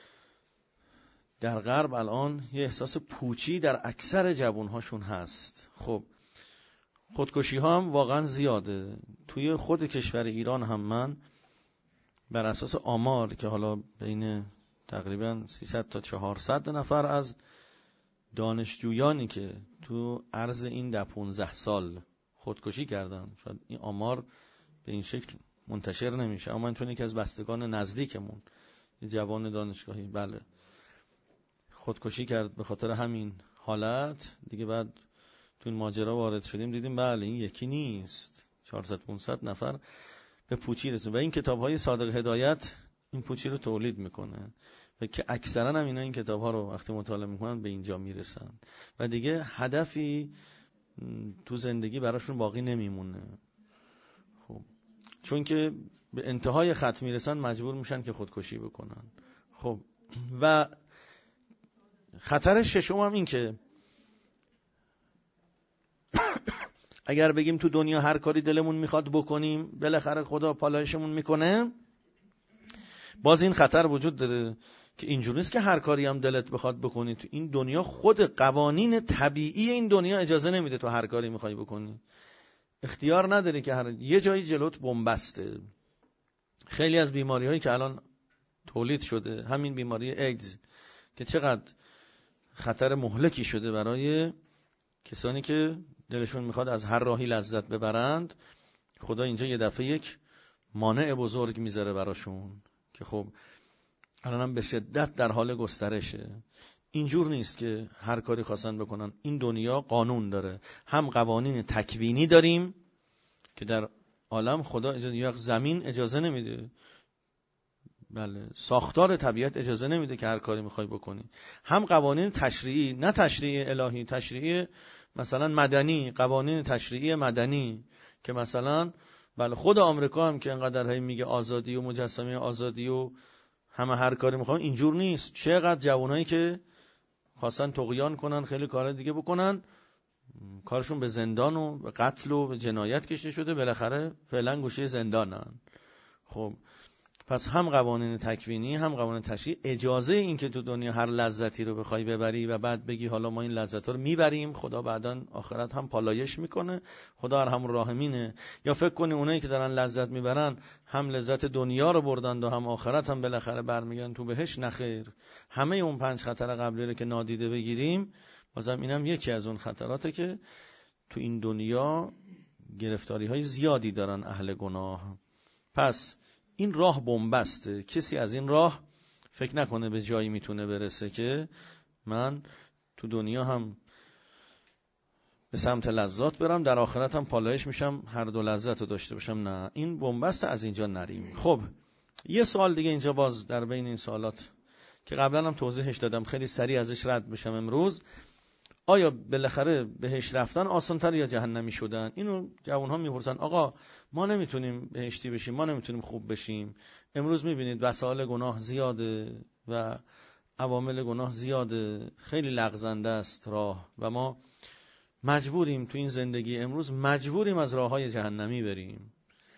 در غرب الان یه احساس پوچی در اکثر جوانهاشون هست. خب خودکشی ها هم واقعا زیاده توی خود کشور ایران. هم من بر اساس آمار که حالا بین تقریبا سیصد تا چهارصد نفر از دانشجویانی که تو عرض این ده پونزده سال خودکشی کردن، شاید این آمار به این شکل منتشر نمیشه، اما من چون یکی از بستگان نزدیکمون یه جوان دانشگاهی بله خودکشی کرد به خاطر همین حالت دیگه، بعد تو این ماجرا وارد شدیم دیدیم بله این یکی نیست، چهارصد پانصد نفر به پوچی رسید. و این کتاب‌های صادق هدایت این پوچی رو تولید میکنه و که اکثرا هم اینا این کتاب‌ها رو وقتی مطالعه میکنن به اینجا میرسن و دیگه هدفی تو زندگی براشون باقی نمیمونه. خب چون که به انتهای خط میرسن مجبور میشن که خودکشی بکنن. خب و خطر ششم هم این که اگر بگیم تو دنیا هر کاری دلمون میخواد بکنیم بالاخره خدا پالایشمون میکنه، باز این خطر وجود داره که اینجوری نیست که هر کاری هم دلت بخواد بکنی. تو این دنیا خود قوانین طبیعی این دنیا اجازه نمیده تو هر کاری میخوای بکنی، اختیار نداری که هر یه جایی جلوت بنبسته. خیلی از بیماری هایی که الان تولید شده، همین بیماری ایدز که چقدر خطر مهلکی شده برای کسانی که دلشون میخواد از هر راهی لذت ببرند، خدا اینجا یه دفعه یک مانع بزرگ میذاره براشون که خب الان هم به شدت در حال گسترشه. اینجور نیست که هر کاری خواستن بکنن. این دنیا قانون داره، هم قوانین تکوینی داریم که در عالم خدا اجازه یا زمین اجازه نمیده، بله ساختار طبیعت اجازه نمیده که هر کاری میخوای بکنی، هم قوانین تشریعی، نه تشریعی الهی، تشریعی مثلا مدنی، قوانین تشریعی مدنی که مثلا بله خود آمریکا هم که انقدر هی میگه آزادی و مجسمه آزادی و همه هر کاری میخوان، اینجور نیست. چقدر جوانایی که خواستن طغیان کنن خیلی کار دیگه بکنن، کارشون به زندان و به قتل و به جنایت کشیده شده، بالاخره فعلا گوشه زندانن. خب پس هم قوانین تکوینی هم قوانین تشریعی اجازه این که تو دنیا هر لذتی رو بخوای ببری و بعد بگی حالا ما این لذت رو میبریم، خدا بعداً آخرت هم پالایش میکنه، خدا ارحم الراحمینه. یا فکر کنی اونایی که دارن لذت میبرن هم لذت دنیا رو بردن و هم آخرت هم بالاخره برمیگردن تو بهش، نخیر. همه اون پنج خطر قبلی رو که نادیده بگیریم، بازم اینم یکی از اون خطراته که تو این دنیا گرفتاری های زیادی دارن اهل گناه. پس این راه بنبسته، کسی از این راه فکر نکنه به جایی میتونه برسه که من تو دنیا هم به سمت لذات برم در آخرت هم پالایش میشم هر دو لذت رو داشته باشم. نه، این بنبسته، از اینجا نریم. خب یه سوال دیگه اینجا باز در بین این سوالات که قبلا هم توضیحش دادم خیلی سریع ازش رد بشم امروز، آیا بالاخره بهش رفتن آسان‌تر یا جهنمی شدن؟ اینو جوان‌ها میپرسن. آقا ما نمیتونیم بهشتی بشیم، ما نمیتونیم خوب بشیم. امروز میبینید وسایل گناه زیاده و عوامل گناه زیاده، خیلی لغزنده است راه و ما مجبوریم تو این زندگی امروز مجبوریم از راههای جهنمی بریم.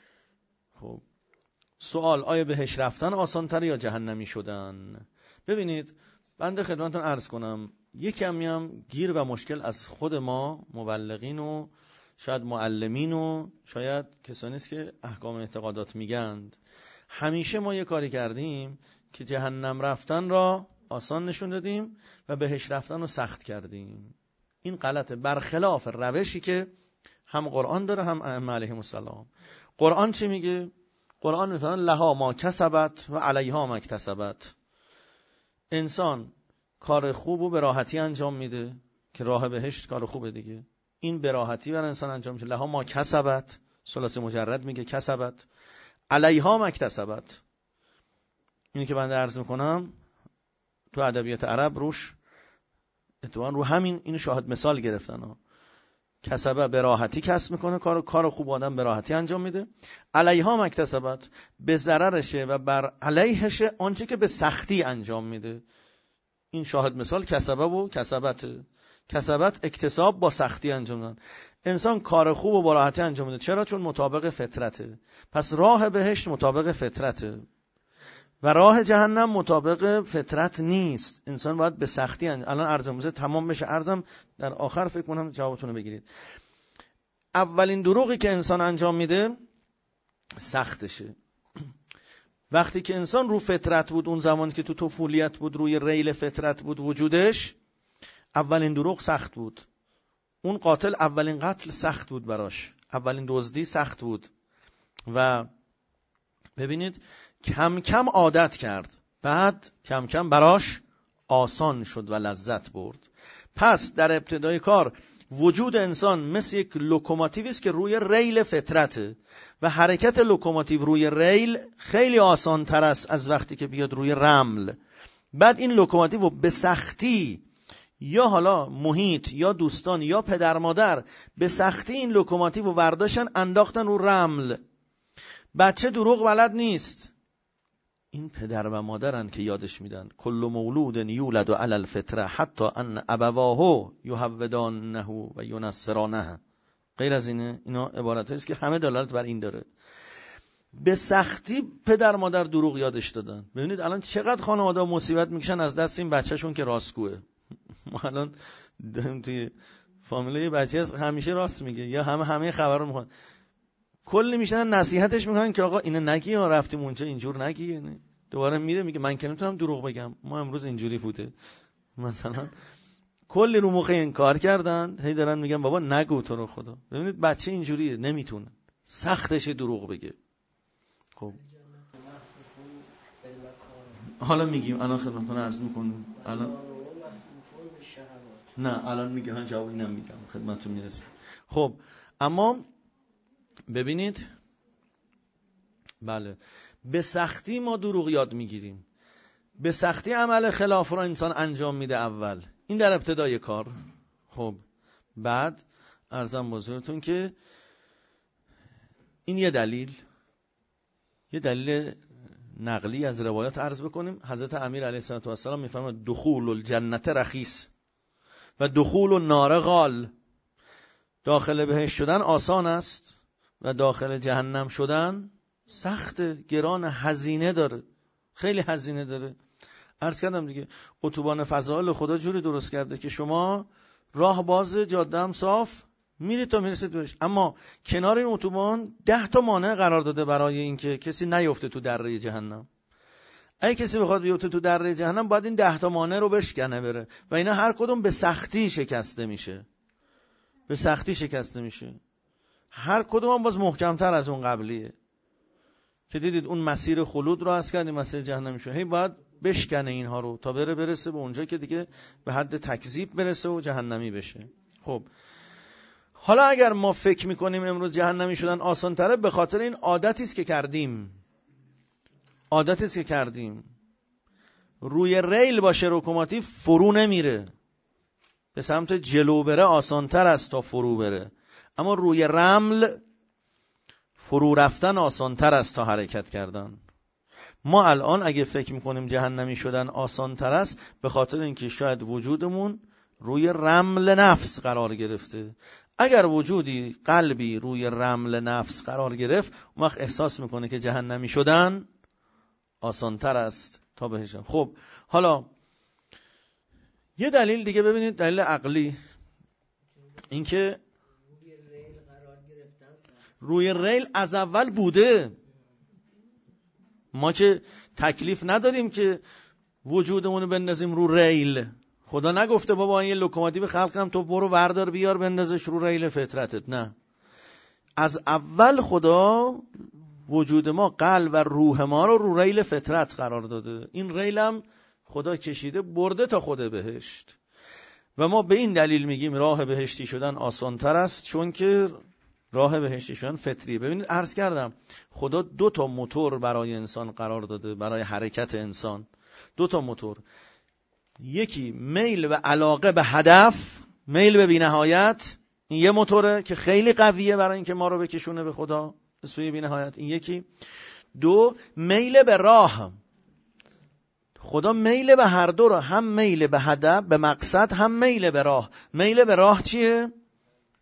خب سوال، آیا بهش رفتن آسان‌تر یا جهنمی شدن؟ ببینید بنده خدمتتون عرض کنم، یک کمی هم گیر و مشکل از خود ما مبلغین و شاید معلمین و شاید کسانی است که احکام اعتقادات میگند. همیشه ما یه کاری کردیم که جهنم رفتن را آسان نشون دادیم و بهش رفتن رو سخت کردیم. این غلطه، برخلاف روشی که هم قرآن داره هم ائمه علیهم السلام. قرآن چی میگه؟ قرآن میگه لها ما کسبت و علیها ما اکتسبت. انسان کار خوب و به راحتی انجام میده که راه بهشت کار خوبه دیگه، این به راحتی برای انسان انجام میشه. لها ما کسبت، ثلاثی مجرد میگه کسبت، علیها ما اکتسبت. اینی که بنده عرض میکنم تو ادبیات عرب روش اتفاقا رو همین اینو شاهد مثال گرفتن ها. کسبه به راحتی کسب میکنه، کار کار خوب آدم به راحتی انجام میده. علیها ما اکتسبت، به ضررشه و بر علیهشه آنچه که به سختی انجام میده. این شاهد مثال کسبه و کسبت. کسبت اکتساب با سختی انجام دادن. انسان کار خوب و با راحتی انجام میده. چرا؟ چون مطابق فطرته. پس راه بهشت مطابق فطرته. و راه جهنم مطابق فطرت نیست. انسان باید به سختی هن. الان عرض موزه تمام بشه، عرضم در آخر فکر کنم جوابتون رو بگیرید. اولین دروغی که انسان انجام میده سختشه. وقتی که انسان رو فطرت بود، اون زمانی که تو طفولیت بود، روی ریل فطرت بود وجودش، اولین دروغ سخت بود. اون قاتل اولین قتل سخت بود براش، اولین دزدی سخت بود و ببینید کم کم عادت کرد، بعد کم کم براش آسان شد و لذت برد. پس در ابتدای کار وجود انسان مثل یک لوکوموتیوی است که روی ریل فطرته و حرکت لوکوموتیو روی ریل خیلی آسان تر است از وقتی که بیاد روی رمل. بعد این لوکوموتیو رو به سختی یا حالا محیط یا دوستان یا پدر مادر به سختی این لوکوموتیو رو برداشتن انداختن رو رمل. بچه دروغ بلد نیست، این پدر و مادرن که یادش میدن کل مولود یولد علی الفطره حتی ان ابواه یهودانه و ینصرانه. غیر از اینه، اینا عبارت هست که همه دلالت بر این داره. به سختی پدر مادر دروغ یادش دادن. ببینید الان چقدر خانواده مصیبت میکشن از دست این بچهشون که راستگوه. ما الان توی فامیله بچه هست همیشه راست میگه یا همه همه خبر رو میخوان، کلی میشن نصیحتش میکنن که آقا اینو نگی یا رفتیم اونجا اینجور نگی. دوباره میره میگه من که نمیتونم دروغ بگم، ما امروز اینجوری بوده مثلا. کلی رو مخ این کار کردن، هی دارن میگن بابا نگو تو رو خدا. ببینید بچه اینجوریه، نمیتونه، سختش دروغ بگه. خب حالا میگیم، الان خدمتتون عرض میکنیم. الان نه الان میگه ها جوابی نمیگم، خدمتتون میرسه. خب اما ببینید، بله به سختی ما دروغ یاد میگیریم، به سختی عمل خلاف رو انسان انجام میده اول، این در ابتدای کار. خب بعد عرضم بزرگتون که این یه دلیل یه دلیل نقلی از روایات عرض بکنیم. حضرت امیر علیه السلام میفرماید دخول الجنت رخیص و دخول النار غال. داخل بهشت شدن آسان است و داخل جهنم شدن سخت، گران، هزینه داره، خیلی هزینه داره. عرض کردم دیگه اتوبان فضائل خدا جوری درست کرده که شما راه باز، جاده هم صاف، میرید تا میرسید بهش، اما کنار این اتوبان ده تا مانع قرار داده برای اینکه کسی نیفته تو دره جهنم. اگه کسی بخواد بیفته تو دره جهنم باید این ده تا مانع رو بشکنه بره و اینا هر کدوم به سختی شکسته میشه، به سختی شکسته میشه. هر کدوم هم باز محکمتر از اون قبلیه که دیدید اون مسیر خلود رو از کردیم، مسیر جهنمی شو، هی باید بشکنه اینها رو تا بره برسه به اونجا که دیگه به حد تکذیب برسه و جهنمی بشه. خب حالا اگر ما فکر میکنیم امروز جهنمی شدن آسان تره، به خاطر این عادتی است که کردیم، عادتی است که کردیم روی ریل باشه لوکوموتیو فرو نمیره، به سمت جلو بره آسان تر است تا فرو بره، اما روی رمل فرو رفتن آسان تر است تا حرکت کردن. ما الان اگه فکر میکنیم جهنمی شدن آسان تر است، به خاطر اینکه شاید وجودمون روی رمل نفس قرار گرفته. اگر وجودی قلبی روی رمل نفس قرار گرفت، اون وقت احساس میکنه که جهنمی شدن آسان تر است تا بهشت. خب حالا یه دلیل دیگه ببینید، دلیل عقلی، اینکه روی ریل از اول بوده. ما که تکلیف نداریم که وجودمون رو بندازیم رو ریل. خدا نگفته بابا این لوکوموتیو خلقم تو برو وردار بیار بندازش رو ریل فطرتت. نه، از اول خدا وجود ما، قلب و روح ما رو رو ریل فطرت قرار داده. این ریل هم خدا کشیده برده تا خود بهشت و ما به این دلیل میگیم راه بهشتی شدن آسان تر است، چون که راه بهشتی شدن فطریه. ببینید عرض کردم خدا دو تا موتور برای انسان قرار داده، برای حرکت انسان دو تا موتور. یکی میل و علاقه به هدف، میل به بی‌نهایت، این یه موتوره که خیلی قویه برای اینکه ما رو بکشونه به خدا، به سوی بی‌نهایت. این یکی. دو، میل به راه. خدا میل به هر دو رو، هم میل به هدف، به مقصد، هم میل به راه. میل به راه چیه؟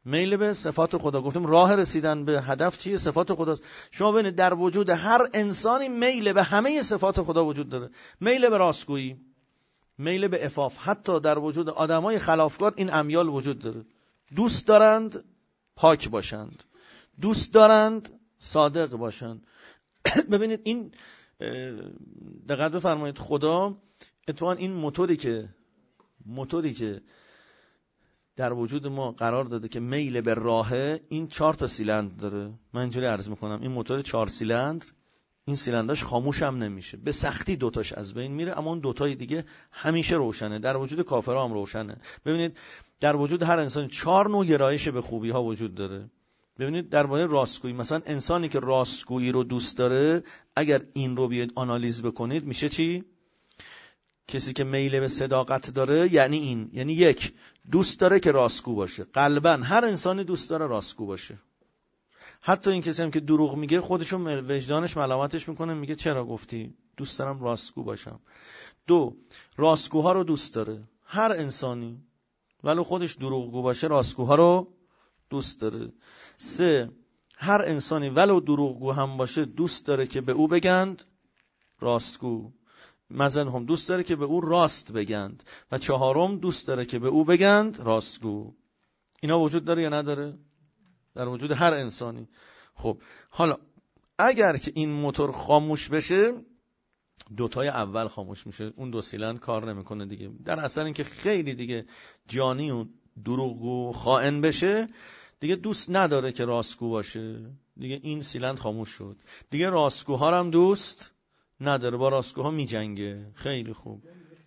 میل به صفات خدا. گفتیم راه رسیدن به هدف چیه؟ صفات خداست. شما ببینید در وجود هر انسانی میل به همه صفات خدا وجود داره. میل به راستگویی، میل به عفاف، حتی در وجود آدمای خلافکار این امیال وجود داره. دوست دارند پاک باشند، دوست دارند صادق باشند. ببینید این دقت بفرمایید، خدا اتفاقا این موتوری که موتوری که در وجود ما قرار داده که میل به راهه، این چهار تا سیلندر داره. من اینجوری عرض میکنم این موتور چهار سیلندر، این سیلندرش خاموش هم نمیشه، به سختی دوتاش از بین میره، اما اون دوتای دیگه همیشه روشنه. در وجود کافرها هم روشنه. ببینید در وجود هر انسان چهار نوع گرایش به خوبی ها وجود داره. ببینید درباره راستگویی، مثلا انسانی که راستگویی رو دوست داره، اگر این رو بیاید آنالیز بکنید میشه چی؟ کسی که میل به صداقت داره یعنی این، یعنی یک، دوست داره که راستگو باشه. قلباً هر انسانی دوست داره راستگو باشه. حتی این کسی هم که دروغ میگه خودشون وجدانش ملامتش میکنه، میگه چرا گفتی؟ دوست دارم راستگو باشم. دو، راستگوها رو دوست داره. هر انسانی ولو خودش دروغگو باشه راستگوها رو دوست داره. سه، هر انسانی ولو دروغگو هم باشه دوست داره که به او بگند راستگو. مثلا هم دوست داره که به او راست بگند. و چهارم، دوست داره که به او بگند راستگو. اینا وجود داره یا نداره؟ در وجود هر انسانی. خب حالا اگر که این موتور خاموش بشه، دوتای اول خاموش میشه، اون دو سیلندر کار نمیکنه دیگه. در اصل این که خیلی دیگه جانی و دروغگو خائن بشه، دیگه دوست نداره که راستگو باشه، دیگه این سیلندر خاموش شد. دیگه راستگوها هم دوست نداره، با راستگوها میجنگه. خیلی خوب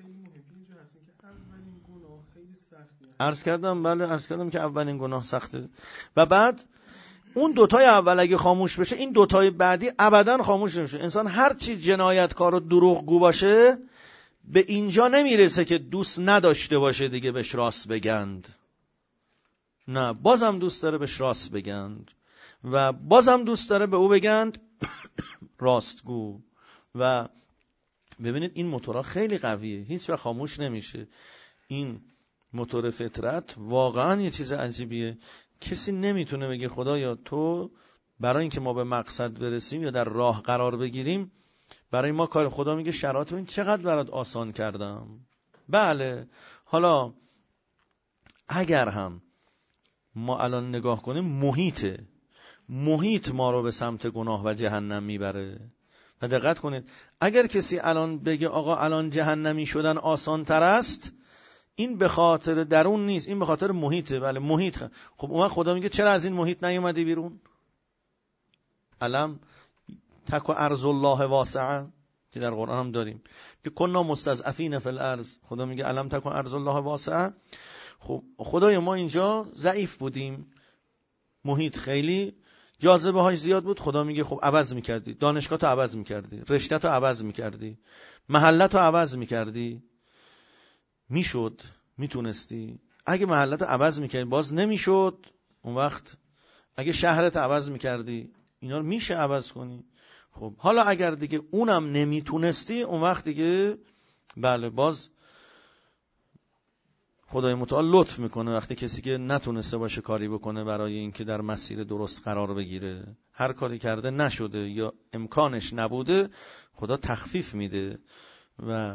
عرض کردم. بله عرض کردم که اولین گناه سخته. و بعد اون دوتای اول اگه خاموش بشه، این دوتای بعدی ابدا خاموش نمیشه. انسان هر چی جنایتکار و دروغگو باشه، به اینجا نمیرسه که دوست نداشته باشه دیگه بهش راست بگند. نه، بازم دوست داره بهش راست بگند و بازم دوست داره به او بگند راستگو. و ببینید این موتورها خیلی قویه، هیچ وقت خاموش نمیشه. این موتور فطرت واقعا یه چیز عجیبیه. کسی نمیتونه بگه خدایا تو برای اینکه ما به مقصد برسیم یا در راه قرار بگیریم، برای ما کار، خدا میگه شرایط این چقدر برات آسان کردم. بله، حالا اگر هم ما الان نگاه کنیم، محیط محیط ما رو به سمت گناه و جهنم میبره. و دقت کنید، اگر کسی الان بگه آقا الان جهنمی شدن آسان تر است، این به خاطر درون نیست، این به خاطر محیطه. بله محیط. خب اون خدا میگه چرا از این محیط نیومدی بیرون؟ علم تک ارض الله واسعه که در قرآن هم داریم که کنا مستضعفین فی الارض. خدا میگه علم تک ارض الله واسعه. خب خدای ما اینجا ضعیف بودیم، محیط خیلی جاذبه هاش زیاد بود. خدا میگه خب عوض میکردی، دانشگاه تو عوض میکردی، رشته تو عوض میکردی، محلت رو عوض میکردی، میشد، میتونستی. اگه محلت رو عوض میکردی باز نمیشد، اون وقت اگه شهرت عوض میکردی، اینا رو میشه عوض کنی. خب حالا اگر دیگه اونم نمیتونستی، اون وقت دیگه بله باز خدای متعال لطف میکنه وقتی کسی که نتونسته باشه کاری بکنه برای اینکه در مسیر درست قرار بگیره، هر کاری کرده نشده یا امکانش نبوده، خدا تخفیف میده و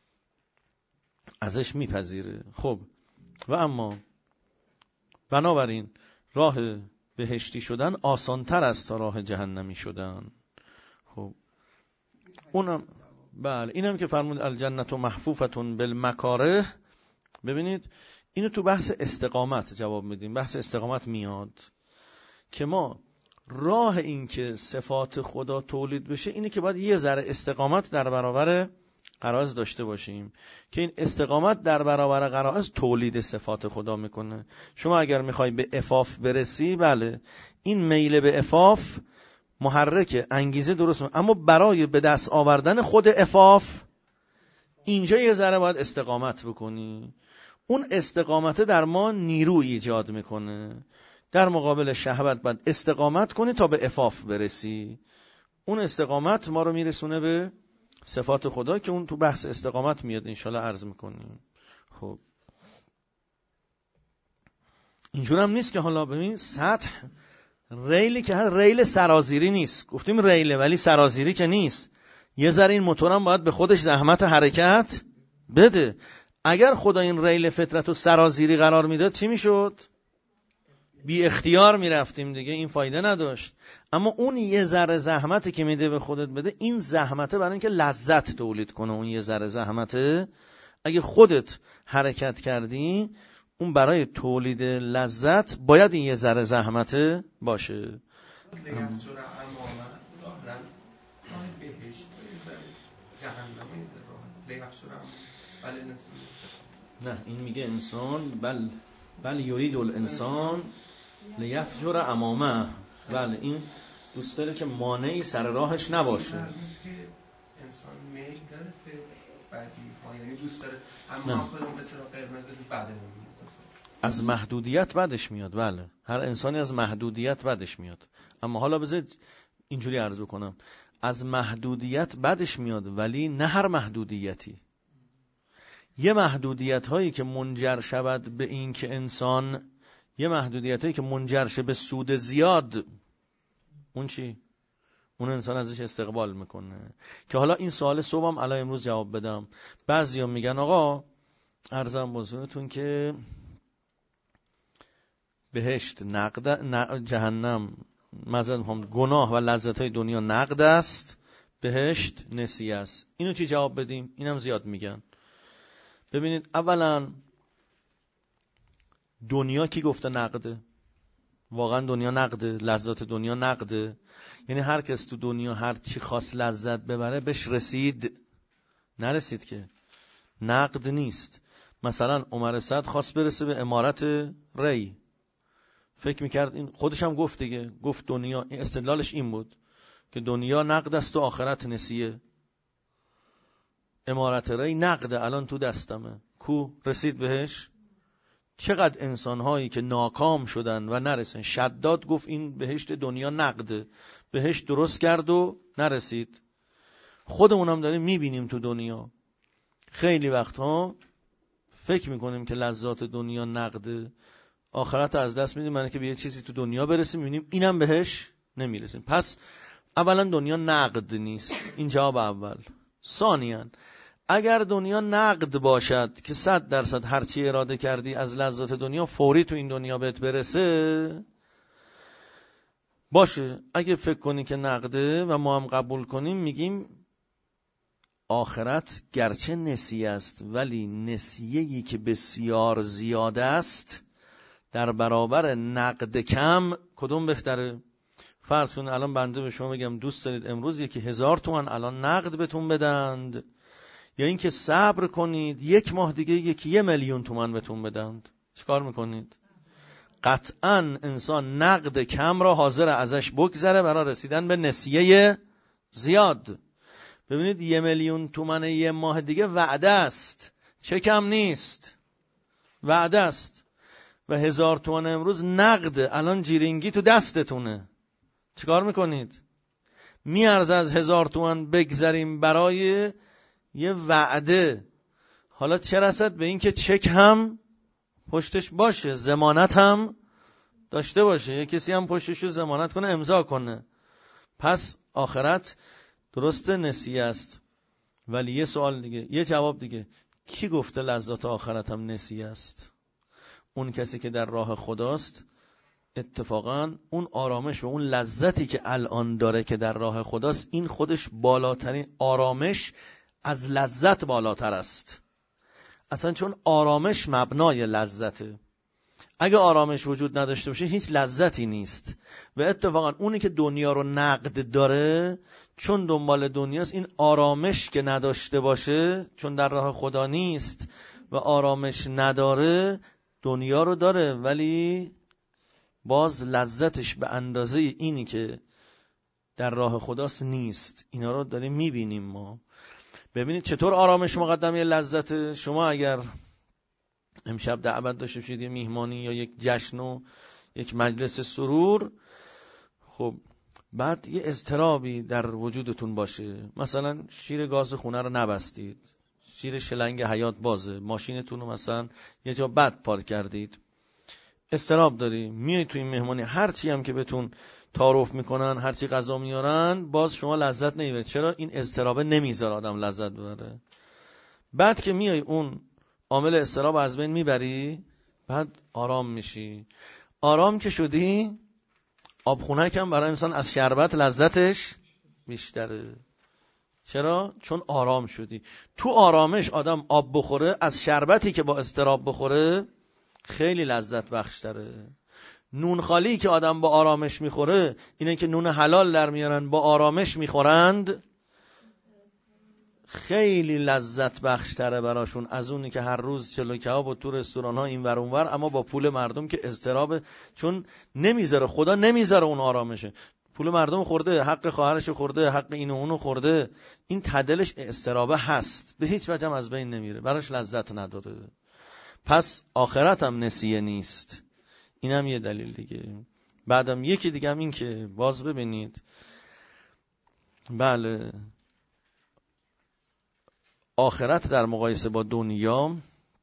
ازش میپذیره. خب و اما بنابراین راه بهشتی شدن آسانتر است تا راه جهنمی شدن. خب اونم بله، اینم که فرمود الجنت محفوفتون بالمکاره. ببینید اینو تو بحث استقامت جواب میدیم. بحث استقامت میاد که ما راه این که صفات خدا تولید بشه اینه که باید یه ذره استقامت در برابر غرایز داشته باشیم، که این استقامت در برابر غرایز تولید صفات خدا میکنه. شما اگر میخوای به عفاف برسی، بله این میل به عفاف محرک انگیزه درست میکنه، اما برای به دست آوردن خود عفاف اینجا یه ذره باید استقامت بکنی. اون استقامت در ما نیرو ایجاد میکنه. در مقابل شهوت باید استقامت کنی تا به عفاف برسی. اون استقامت ما رو میرسونه به صفات خدا که اون تو بحث استقامت میاد انشالله عرض میکنیم. خب اینجور هم نیست که حالا ببین سطح ریلی که ریل سرازیری نیست، گفتیم ریله ولی سرازیری که نیست. یه ذره این موتورم باید به خودش زحمت حرکت بده. اگر خدا این ریل فطرت رو سرازیری قرار میداد چی میشد؟ بی اختیار میرفتیم دیگه، این فایده نداشت. اما اون یه ذره زحمتی که میده به خودت بده، این زحمته برای اینکه لذت تولید کنه. اون یه ذره زحمته اگه خودت حرکت کردی، اون برای تولید لذت باید این یه ذره زحمته باشه. نه این میگه انسان بل بل یرید الانسان لیفجر امامه. بله این دوست داره که مانعی سر راهش نباشه. انسان میل داره که بعدی ها، یعنی دوست داره اما خودمون به چرا قرمز بده نمیاد. از محدودیت بدش میاد. بله هر انسانی از محدودیت بدش میاد. اما حالا بذارید اینجوری عرض بکنم، از محدودیت بدش میاد ولی نه هر محدودیتی. یه محدودیت هایی که منجر شود به این که انسان، یه محدودیت هایی که منجر شه به سود زیاد، اون چی؟ اون انسان ازش استقبال میکنه. که حالا این سوال صبحم الان امروز جواب بدم. بعضیا میگن آقا عرضم بزرگتون که بهشت نقد، ن... جهنم مثلا هم گناه و لذت های دنیا نقد است، بهشت نسیه است. اینو چی جواب بدیم؟ اینم زیاد میگن. ببینید اولا دنیا کی گفته نقده؟ واقعا دنیا نقده؟ لذات دنیا نقده؟ یعنی هر کس تو دنیا هر چی خواست لذت ببره بهش رسید؟ نرسید که. نقد نیست. مثلا عمر سعد خواست برسه به امارت ری، فکر میکرد این خودش هم گفت دیگه، گفت دنیا، این استدلالش این بود که دنیا نقد است و آخرت نسیه. امارت ری نقده، الان تو دستمه، کو رسید بهش؟ چقدر انسان‌هایی که ناکام شدن و نرسن. شداد گفت این بهشت دنیا نقده، بهشت درست کرد و نرسید. خودمونم داریم میبینیم تو دنیا خیلی وقتها فکر میکنیم که لذات دنیا نقده، آخرت از دست میدیم برای که به یه چیزی تو دنیا برسیم میبینیم اینم بهش نمیرسیم. پس اولا دنیا نقد نیست، این جواب اول. ثانیاً اگر دنیا نقد باشد که صد درصد هرچی اراده کردی از لذات دنیا فوری تو این دنیا بهت برسه، باشه. اگه فکر کنی که نقده و ما هم قبول کنیم، میگیم آخرت گرچه نسیه است ولی نسیه‌ای که بسیار زیاد است در برابر نقد کم کدوم بهتره؟ فرض کن الان بنده به شما بگم دوست دارید امروز یکی هزار تومان الان نقد بهتون بدند، یا اینکه صبر کنید یک ماه دیگه یکی یه میلیون تومان بهتون بدند، چیکار میکنید؟ قطعاً انسان نقد کم را حاضر ازش بگذره برای رسیدن به نسیه زیاد. ببینید یه میلیون تومان یه ماه دیگه وعده است، چه کم نیست، وعده است. و هزار تومان امروز نقد، الان جیرینگی تو دستتونه، چیکار میکنید؟ میارزه از هزار تومان بگذاریم برای یه وعده. حالا چه رسد به این که چک هم پشتش باشه، ضمانت هم داشته باشه، یه کسی هم پشتشو ضمانت کنه، امضا کنه. پس آخرت درسته نسیه است، ولی یه سوال دیگه، یه جواب دیگه، کی گفته لذات آخرت هم نسیه است؟ اون کسی که در راه خداست اتفاقا اون آرامش و اون لذتی که الان داره که در راه خداست، این خودش بالاترین آرامش از لذت بالاتر است. اصلا چون آرامش مبنای لذته. اگه آرامش وجود نداشته باشه هیچ لذتی نیست. و اتفاقا اونی که دنیا رو نقد داره چون دنبال دنیاست، این آرامش که نداشته باشه چون در راه خدا نیست و آرامش نداره، دنیا رو داره ولی باز لذتش به اندازه اینی که در راه خداست نیست. اینا رو داریم میبینیم ما. ببینید چطور آرامش مقدمه لذت. شما اگر امشب دعوت داشته باشید، یه میهمانی یا یک جشن و یک مجلس سرور، خب بعد یه اضطرابی در وجودتون باشه، مثلا شیر گاز خونه رو نبستید، شیر شلنگ حیات بازه، ماشینتون رو مثلا یه جا بد پارک کردید، استراب داری، میای تو این مهمانی، هرچی هم که بهتون تعارف میکنن، هرچی غذا میارن، باز شما لذت نمیبرید. چرا؟ این استرابه نمیذاره آدم لذت ببره. بعد که میای اون عامل استراب از بین میبری، بعد آرام میشی. آرام که شدی، آبخونک هم برای انسان از شربت لذتش بیشتره. چرا؟ چون آرام شدی. تو آرامش آدم آب بخوره از شربتی که با استراب بخوره خیلی لذت بخشتره. نون خالی که آدم با آرامش میخوره، اینه که نون حلال در میارن با آرامش میخورند، خیلی لذت بخشتره براشون از اونی که هر روز چلو کباب و تو رستوران ها این ور اون ور، اما با پول مردم که استراب، چون نمیذاره، خدا نمیذاره اون آرامشه. پول مردم خورده، حق خواهرش خورده، حق اینو اونو خورده، این تدلش استرابه هست، به هیچ وجه از بین نمیره، براش لذت نداره. پس آخرت هم نسیه نیست. اینم یه دلیل دیگه. بعدم یکی دیگه هم این که باز ببینید، بله، آخرت در مقایسه با دنیا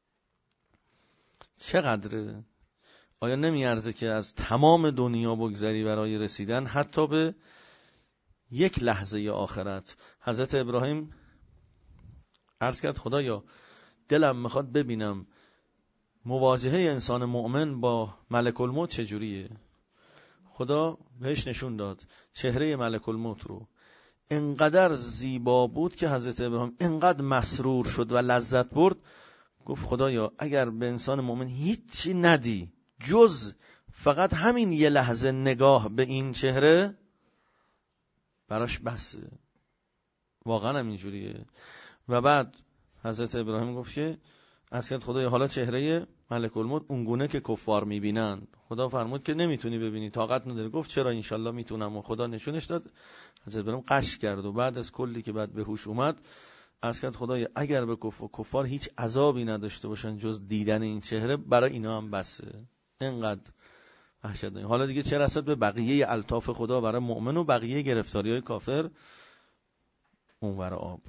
چقدره؟ آیا نمیارزه که از تمام دنیا بگذری برای رسیدن حتی به یک لحظه آخرت؟ حضرت ابراهیم عرض کرد خدایا دلم میخواد ببینم مواجهه انسان مؤمن با ملک الموت چجوریه. خدا بهش نشون داد چهره ملک الموت رو. انقدر زیبا بود که حضرت ابراهیم انقدر مسرور شد و لذت برد، گفت خدایا اگر به انسان مؤمن هیچی ندی جز فقط همین یه لحظه نگاه به این چهره، براش بسه. واقعا هم اینجوریه. و بعد حضرت ابراهیم گفت که از کرد خدایا حالا چهره ملک الموت اونگونه که کفار میبینن. خدا فرمود که نمیتونی ببینی، طاقت نداری. گفت چرا؟ انشالله میتونم. و خدا نشونش داد. حضرت ابراهیم قش کرد و بعد از کلی که بعد به هوش اومد از کرد خدایا اگر به کفار, کفار هیچ عذابی نداشته باشن جز دیدن این چهره، برای اینا هم بسه. اینقدر وحشتناک. حالا دیگه چه رسد به بقیه الطاف خدا برای مؤمن و بقیه گرفتاری‌های کافر اونور آب.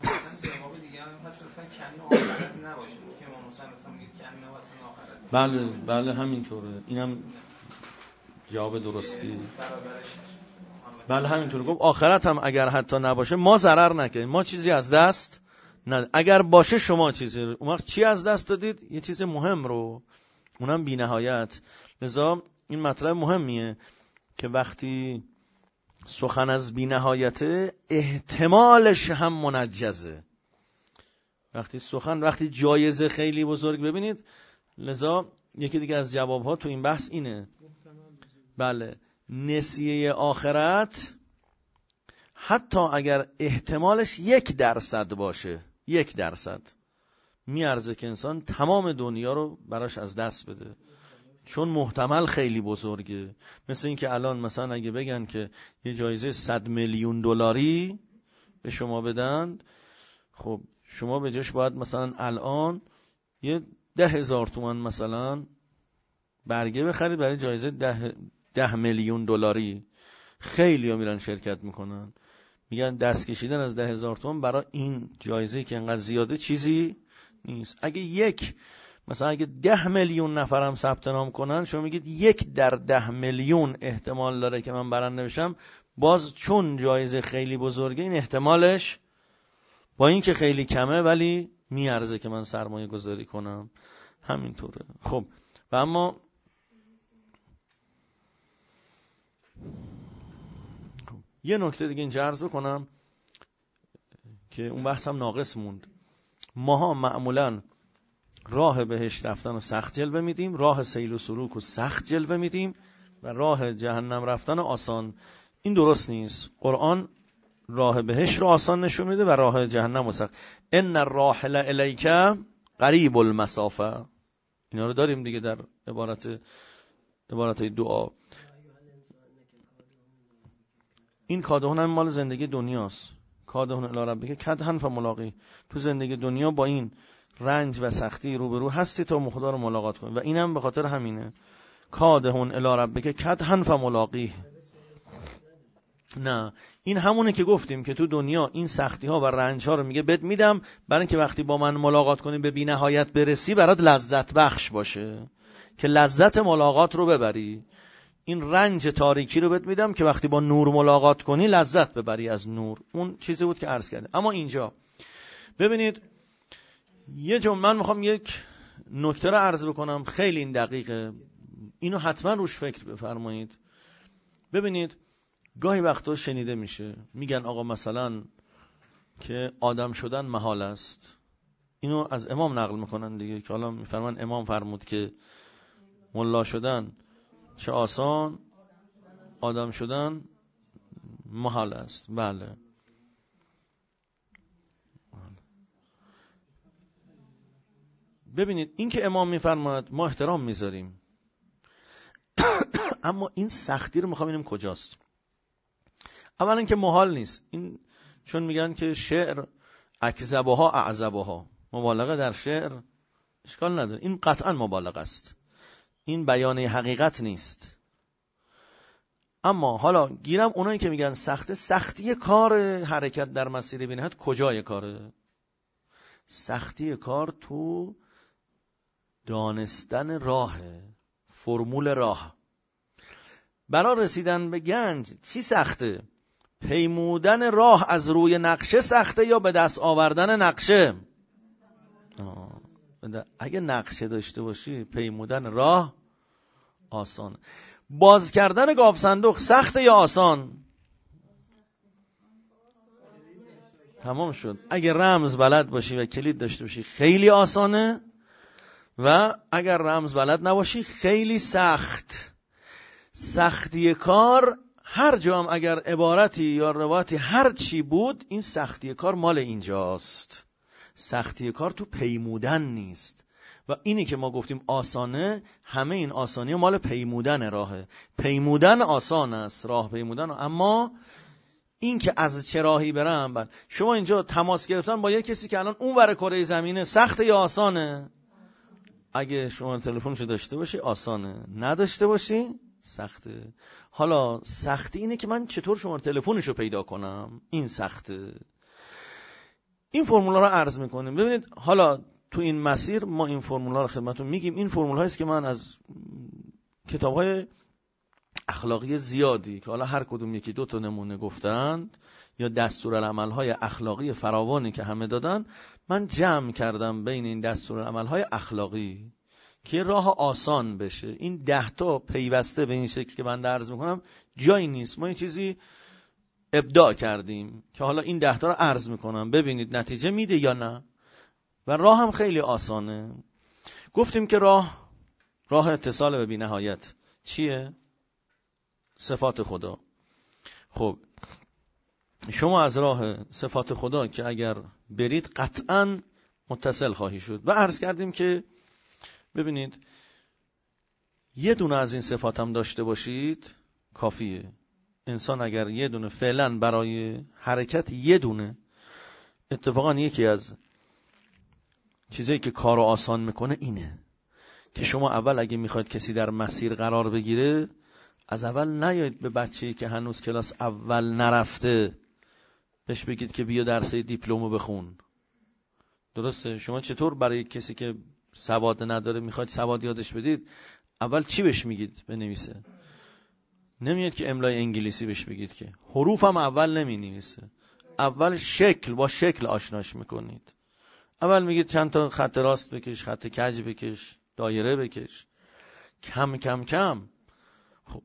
بله بله همینطوره. اینم جواب درستی. بله همینطوره. گفت آخرت هم اگر حتی نباشه ما ضرر نکنیم، ما چیزی از دست نه. اگر باشه شما چیزی، اون وقت چی از دست دادید؟ یه چیز مهم رو، اونم بی نهایت. لذا این مطلب مهمیه که وقتی سخن از بی نهایته احتمالش هم منجزه. وقتی سخن وقتی جایزه خیلی بزرگ، ببینید لذا یکی دیگه از جوابها تو این بحث اینه، بله، نسیه آخرت حتی اگر احتمالش یک درصد باشه، یک درصد میارزه که انسان تمام دنیا رو براش از دست بده، چون محتمل خیلی بزرگه. مثل این که الان مثلا اگه بگن که یه جایزه صد میلیون دلاری به شما بدن، خب شما به جاش باید مثلا الان یه ده هزار تومان مثلا برگه بخرید برای جایزه ده, ده میلیون دلاری. خیلی ها میرن شرکت میکنن، میگن دست کشیدن از ده هزار تومان برای این جایزه که انقدر زیاده چیزی نیست. اگه یک مثلا اگه ده میلیون نفرم ثبت نام کنن، شما میگید یک در ده میلیون احتمال داره که من برنده بشم، باز چون جایزه خیلی بزرگه این احتمالش با این که خیلی کمه ولی میارزه که من سرمایه گذاری کنم. همینطوره. خب و اما یه نکته دیگه اینجا عرض بکنم که اون بحثم ناقص موند. ماها معمولاً راه بهشت رفتن رو سخت جلوه میدیم، راه سیل و سلوک رو سخت جلوه میدیم و راه جهنم رفتن آسان. این درست نیست. قرآن راه بهشت رو آسان نشون میده و راه جهنم رو سخت. ان الراحل الیک قریب المسافه. اینا رو داریم دیگه در عبارت عبارت دعا. این کادهون هم مال زندگی دنیاست. کادهون الی ربک کدحن فملاقی. تو زندگی دنیا با این رنج و سختی روبرو هستی تا خدا رو ملاقات کنی و اینم به خاطر همینه. کادهون الی ربک کدحن فملاقی. نه، این همونه که گفتیم که تو دنیا این سختی ها و رنج ها رو میگه بد میدم برای اینکه وقتی با من ملاقات کنی به بی نهایت برسی برات لذت بخش باشه. که لذت ملاقات رو ببری. این رنج تاریکی رو بهت میدم که وقتی با نور ملاقات کنی لذت ببری از نور. اون چیزی بود که عرض کردم. اما اینجا ببینید یه جمله، من میخوام یک نکته رو عرض بکنم، خیلی این دقیقه، اینو حتما روش فکر بفرمایید. ببینید گاهی وقتا شنیده میشه میگن آقا مثلا که آدم شدن محال است. اینو از امام نقل میکنن دیگه، که حالا میفرمان امام فرمود که ملا شدن چه آسان، آدم شدن محال است. بله ببینید این که امام میفرماید ما احترام میذاریم، اما این سختی رو میخوام ببینیم کجاست. اولا که محال نیست، این چون میگن که شعر اکذبها اعذبها، مبالغه در شعر اشکال نداره، این قطعا مبالغه است، این بیان حقیقت نیست. اما حالا گیرم اونایی که میگن سخته، سختی کار حرکت در مسیر بینهت کجای کاره؟ سختی کار تو دانستن راه، فرمول راه. برای رسیدن به گنج چی سخته؟ پیمودن راه از روی نقشه سخته یا به دست آوردن نقشه؟ آه. اگه نقشه داشته باشی پیمودن راه آسان. باز کردن گاو صندوق سخته یا آسان؟ تمام شد. اگه رمز بلد باشی و کلید داشته باشی خیلی آسانه، و اگر رمز بلد نباشی خیلی سخت. سختی کار هر جا هم اگر عبارتی یا روایتی هر چی بود، این سختی کار مال اینجاست. سختی کار تو پیمودن نیست. و اینی که ما گفتیم آسانه، همه این آسانی مال پیمودن راهه. پیمودن آسان است، راه پیمودن. اما این که از چه راهی برم، بل. شما اینجا تماس گرفتن با یک کسی که الان اون ور کره زمینه، سخته یا آسانه؟ اگه شما تلفنشو داشته باشی آسانه، نداشته باشی سخته. حالا سختی اینه که من چطور شما تلفنشو پیدا کنم، این سخته. این فرمولا رو عرض میکنیم. ببینید حالا تو این مسیر ما این فرمولا رو خدمتتون میگیم. این فرمول هاییست که من از کتاب‌های اخلاقی زیادی که حالا هر کدوم یکی دو تا نمونه گفتند یا دستورالعمل‌های اخلاقی فراوانی که همه دادن، من جمع کردم بین این دستورالعمل‌های اخلاقی که راه آسان بشه. این ده تا پیوسته به این شکل که من عرض میکنم جایی نیست، ما یه چیزی ابداع کردیم که حالا این ده تا رو عرض میکنم، ببینید نتیجه میده یا نه. و راه هم خیلی آسانه. گفتیم که راه راه اتصال به بی‌نهایت چیه؟ صفات خدا. خب شما از راه صفات خدا که اگر برید قطعاً متصل خواهی شد. و عرض کردیم که ببینید یه دونه از این صفات هم داشته باشید کافیه. انسان اگر یه دونه فعلا برای حرکت یه دونه، اتفاقا یکی از چیزایی که کارو آسان میکنه اینه که شما اول اگه میخواید کسی در مسیر قرار بگیره، از اول نیایید به بچه‌ای که هنوز کلاس اول نرفته بهش بگید که بیا درس دیپلمو بخون. درسته؟ شما چطور برای کسی که سواد نداره میخواید سواد یادش بدید، اول چی بهش میگید بنویسه؟ نمیاد که املای انگلیسی بهش بگید، که حروف هم اول نمی نویسه، اول شکل با شکل آشناش میکنید. اول میگید چند تا خط راست بکش، خط کج بکش، دایره بکش، کم کم کم. خب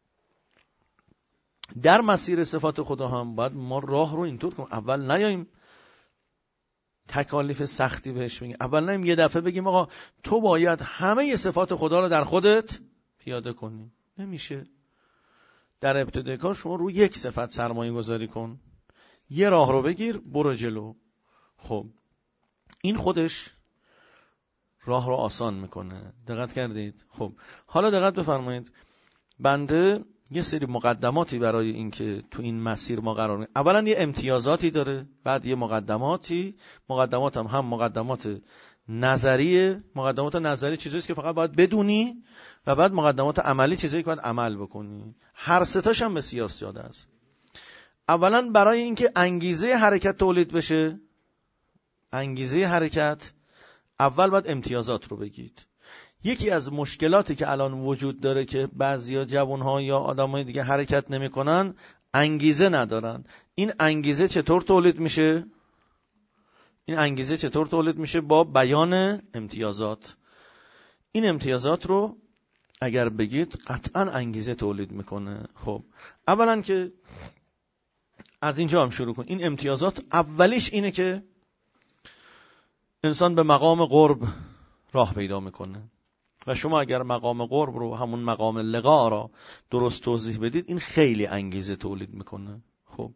در مسیر صفات خدا هم باید ما راه رو اینطور کنیم، اول نیاییم تکالیف سختی بهش بگیم، اول نیاییم یه دفعه بگیم آقا تو باید همه صفات خدا رو در خودت پیاده کنی. نمیشه. در ابتدای کار شما رو یک صفت سرمایه گذاری کن، یه راه رو بگیر برو جلو. خب این خودش راه رو آسان میکنه. دقت کردید؟ خب حالا دقت بفرمایید، بنده یه سری مقدماتی برای این که تو این مسیر ما قرار میگیریم. اولا یه امتیازاتی داره، بعد یه مقدماتی. مقدمات هم هم مقدمات نظریه. مقدمات نظری چیزاییست که فقط باید بدونی، و بعد مقدمات عملی چیزایی که باید عمل بکنی. هر سه تاش هم بسیار زیاده است. اولا برای اینکه انگیزه حرکت تولید بشه، انگیزه حرکت، اول باید امتیازات رو بگید. یکی از مشکلاتی که الان وجود داره که بعضیا جوانها یا آدمای دیگه حرکت نمیکنن، انگیزه ندارن. این انگیزه چطور تولید میشه؟ این انگیزه چطور تولید میشه؟ با بیان امتیازات. این امتیازات رو اگر بگید قطعا انگیزه تولید میکنه. خب اولا که از اینجا هم شروع کن. این امتیازات اولیش اینه که انسان به مقام قرب راه پیدا میکنه و شما اگر مقام قرب رو، همون مقام لقا را درست توضیح بدید، این خیلی انگیزه تولید میکنه. خب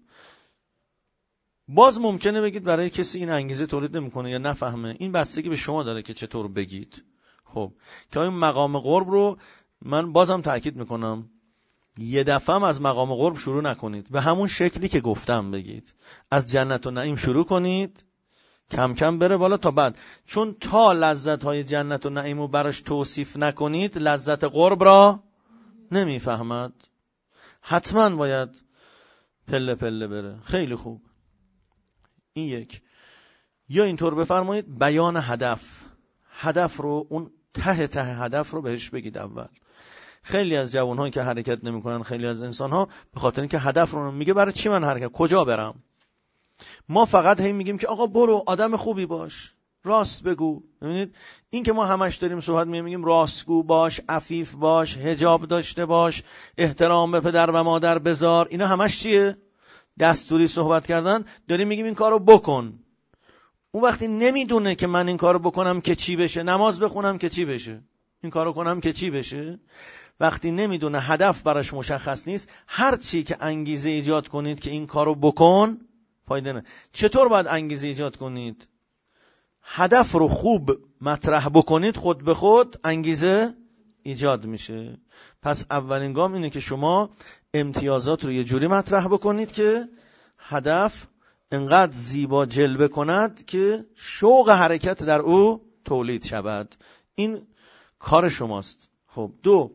باز ممکنه بگید برای کسی این انگیزه تولید نمیکنه یا نفهمه، این بستگی به شما داره که چطور بگید. خب که این مقام قرب رو من بازم تاکید میکنم، یه دفعه هم از مقام قرب شروع نکنید، به همون شکلی که گفتم بگید. از جنت و نعیم شروع کنید، کم کم بره بالا تا بعد، چون تا لذت های جنت و نعیم رو براش توصیف نکنید لذت قرب را نمیفهمد. حتما باید پله پله بره. خیلی خوب. این یک. یا اینطور بفرمایید بیان هدف. هدف رو، اون ته ته هدف رو بهش بگید اول. خیلی از جوان‌ها که حرکت نمی‌کنن، خیلی از انسان‌ها به خاطر اینکه هدف رو میگه برای چی من حرکت، کجا برم. ما فقط هی میگیم که آقا برو آدم خوبی باش، راست بگو. ببینید این که ما همش داریم صحبت میگیم راستگو باش، عفیف باش، حجاب داشته باش، احترام به پدر و مادر بذار، اینا همش چیه؟ دستوری صحبت کردن. داریم میگیم این کارو بکن. اون وقتی نمیدونه که من این کارو بکنم که چی بشه، نماز بخونم که چی بشه، این کارو کنم که چی بشه. وقتی نمیدونه، هدف براش مشخص نیست، هر چی که انگیزه ایجاد کنید که این کارو بکن فایده نه. چطور باید انگیزه ایجاد کنید؟ هدف رو خوب مطرح بکنید، خود به خود انگیزه ایجاد میشه. پس اولین گام اینه که شما امتیازات رو یه جوری مطرح بکنید که هدف انقدر زیبا جلوه کند که شوق حرکت در او تولید شود. این کار شماست. خب دو،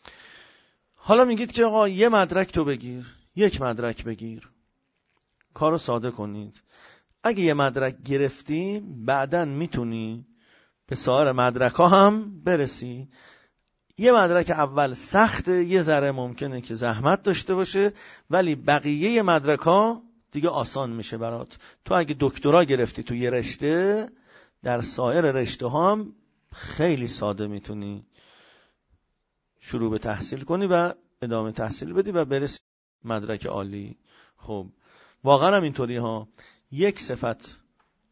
حالا میگید که آقا یه مدرک تو بگیر، یک مدرک بگیر، کارو ساده کنید. اگه یه مدرک گرفتی بعدن میتونی به سایر مدرک ها هم برسی. یه مدرک اول سخته، یه ذره ممکنه که زحمت داشته باشه، ولی بقیه مدرک ها دیگه آسان میشه برات. تو اگه دکترا گرفتی تو یه رشته، در سایر رشته ها هم خیلی ساده میتونی شروع به تحصیل کنی و ادامه تحصیل بدی و برسی مدرک عالی. خب واقعا هم اینطوری ها. یک صفت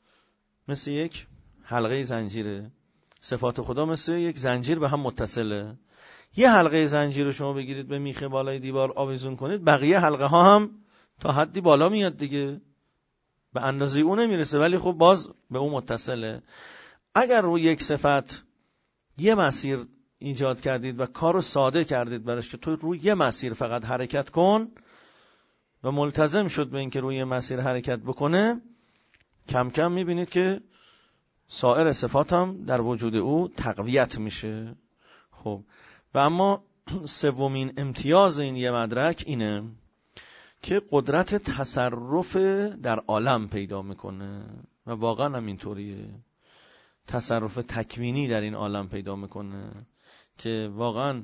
مثل یک حلقه زنجیره، صفات خدا مثل یک زنجیر به هم متصله. یه حلقه زنجیر رو شما بگیرید به میخ بالای دیوار آویزون کنید، بقیه حلقه ها هم تا حدی بالا میاد دیگه، به اندازه اون نمیرسه ولی خب باز به اون متصله. اگر روی یک صفت یه مسیر ایجاد کردید و کارو ساده کردید براش که تو روی یه مسیر فقط حرکت کن و ملتزم شد به اینکه روی یه مسیر حرکت بکنه، کم کم میبینید که سایر صفات هم در وجود او تقویت میشه. خب و اما سومین امتیاز این یه مدرک اینه که قدرت تصرف در عالم پیدا میکنه و واقعا هم اینطوریه. تصرف تکوینی در این عالم پیدا میکنه که واقعا،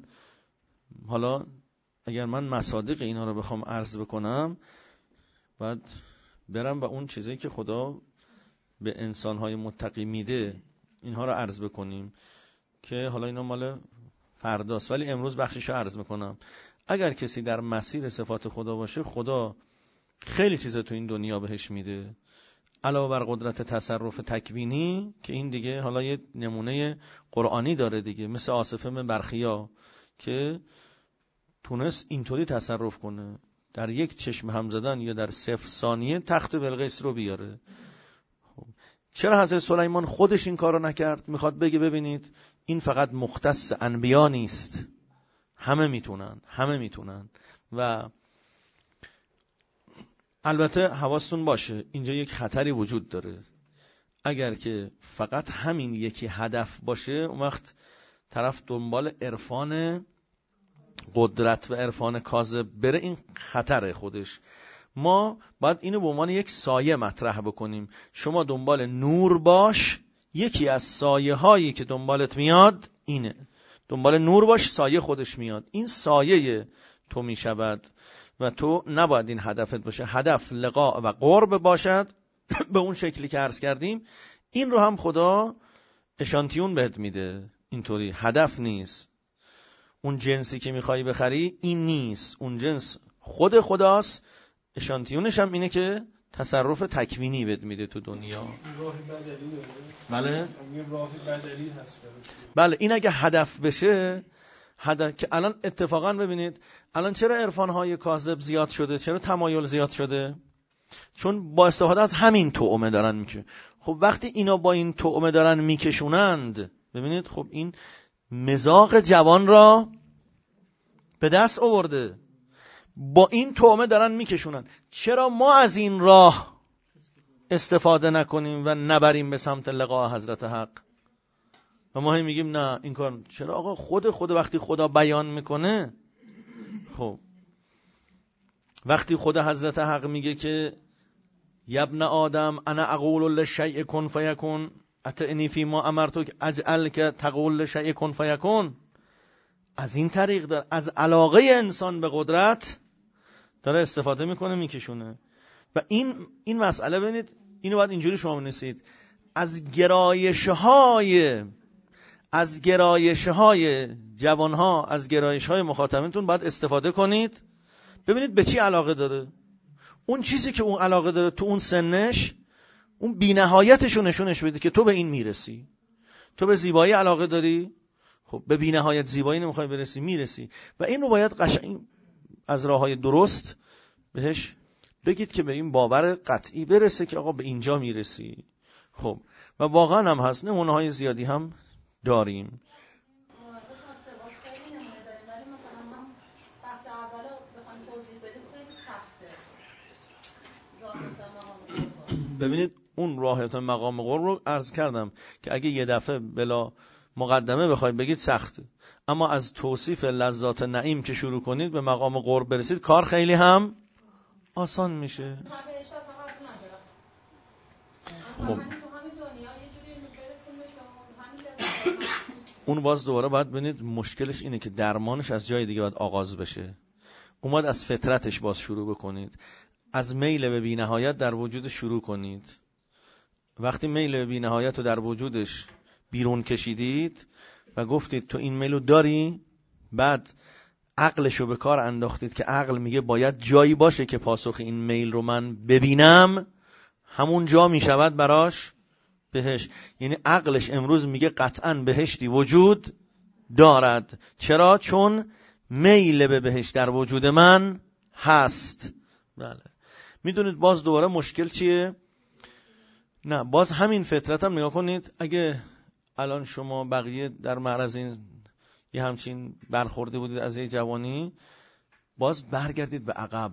حالا اگر من مصادیق اینا رو بخوام عرض بکنم باید برم و اون چیزایی که خدا به انسانهای متقی میده اینها رو عرض بکنیم که حالا اینا مال فرداست، ولی امروز بخشش رو عرض میکنم. اگر کسی در مسیر صفات خدا باشه، خدا خیلی چیزا تو این دنیا بهش میده علاوه بر قدرت تصرف تکوینی که این دیگه حالا یه نمونه قرآنی داره دیگه، مثل آصف بن برخیا که تونست اینطوری تصرف کنه در یک چشم هم زدن یا در صفر ثانیه تخت بلقیس رو بیاره. خب چرا حضرت سلیمان خودش این کارو نکرد؟ میخواد بگه ببینید این فقط مختص انبیا نیست، همه میتونن، همه میتونن. و البته حواستون باشه اینجا یک خطری وجود داره. اگر که فقط همین یکی هدف باشه، اون وقت طرف دنبال عرفان قدرت و عرفان کاذب بره، این خطره خودش. ما باید اینو به عنوان یک سایه مطرح بکنیم. شما دنبال نور باش یکی از سایه هایی که دنبالت میاد اینه. دنبال نور باش، سایه خودش میاد. این سایه تو میشود و تو نباید این هدفت باشه. هدف لقاء و قرب باشد به اون شکلی که عرض کردیم. این رو هم خدا اشانتیون بهت میده. اینطوری هدف نیست. اون جنسی که میخوایی بخری این نیست. اون جنس خود خداست. اشانتیونش هم اینه که تصرف تکوینی بهت میده تو دنیا. راه بدلی داره. بله. یه راه بدلی هست. بله این اگه هدف بشه، هدف که الان اتفاقا ببینید الان چرا عرفان‌های کاذب زیاد شده، چرا تمایل زیاد شده؟ چون با استفاده از همین طعمه دارن میکشن. خب وقتی اینا با این طعمه دارن میکشونند، ببینید خب این مزاق جوان را به دست آورده، با این طعمه دارن میکشونن. چرا ما از این راه استفاده نکنیم و نبریم به سمت لقاء حضرت حق؟ و ما هم میگیم نه این کار. چرا آقا خود خود وقتی خدا بیان میکنه، خب وقتی خود حضرت حق میگه که یبن آدم انا اقول للشیء کن فیکون اتعنی فی ما امرتک اجعل که تقول للشیء کن فیکون، از این طریق داره از علاقه انسان به قدرت داره استفاده میکنه میکشونه. و این این مسئله ببینید اینو باید اینجوری شما بنویسید، از گرایش‌های از گرایش‌های جوان‌ها، از گرایش‌های مخاطبینتون باید استفاده کنید. ببینید به چی علاقه داره. اون چیزی که اون علاقه داره تو اون سنش، اون بی‌نهایتش رو نشونش بده که تو به این میرسی. تو به زیبایی علاقه داری، خب به بی‌نهایت زیبایی نمیخوای برسی، میرسی. و این رو باید قشنگ از راه‌های درست بهش بگید که به این باور قطعی برسه که آقا به اینجا میرسی. خب و واقعا هم هست، نمونه‌های زیادی هم داریم. ببینید اون راهت مقام قرب رو عرض کردم که اگه یه دفعه بلا مقدمه بخواید بگید سخته، اما از توصیف لذات نعیم که شروع کنید به مقام قرب برسید کار خیلی هم آسان میشه. خب اون باز دوباره باید ببینید مشکلش اینه که درمانش از جای دیگه باید آغاز بشه. اون باید از فطرتش باز شروع بکنید، از میل به بی‌نهایت در وجود شروع کنید. وقتی میل به بی‌نهایت رو در وجودش بیرون کشیدید و گفتید تو این میلو داری، بعد عقلش رو به کار انداختید که عقل میگه باید جایی باشه که پاسخ این میل رو من ببینم، همون جا میشود براش بهشت. یعنی عقلش امروز میگه قطعاً بهشتی وجود دارد. چرا؟ چون میل به بهشت در وجود من هست. بله. میدونید باز دوباره مشکل چیه؟ نه باز همین فطرت هم نگاه کنید. اگه الان شما بقیه در معرض این یه همچین برخورده بودید از یه جوانی، باز برگردید به عقب.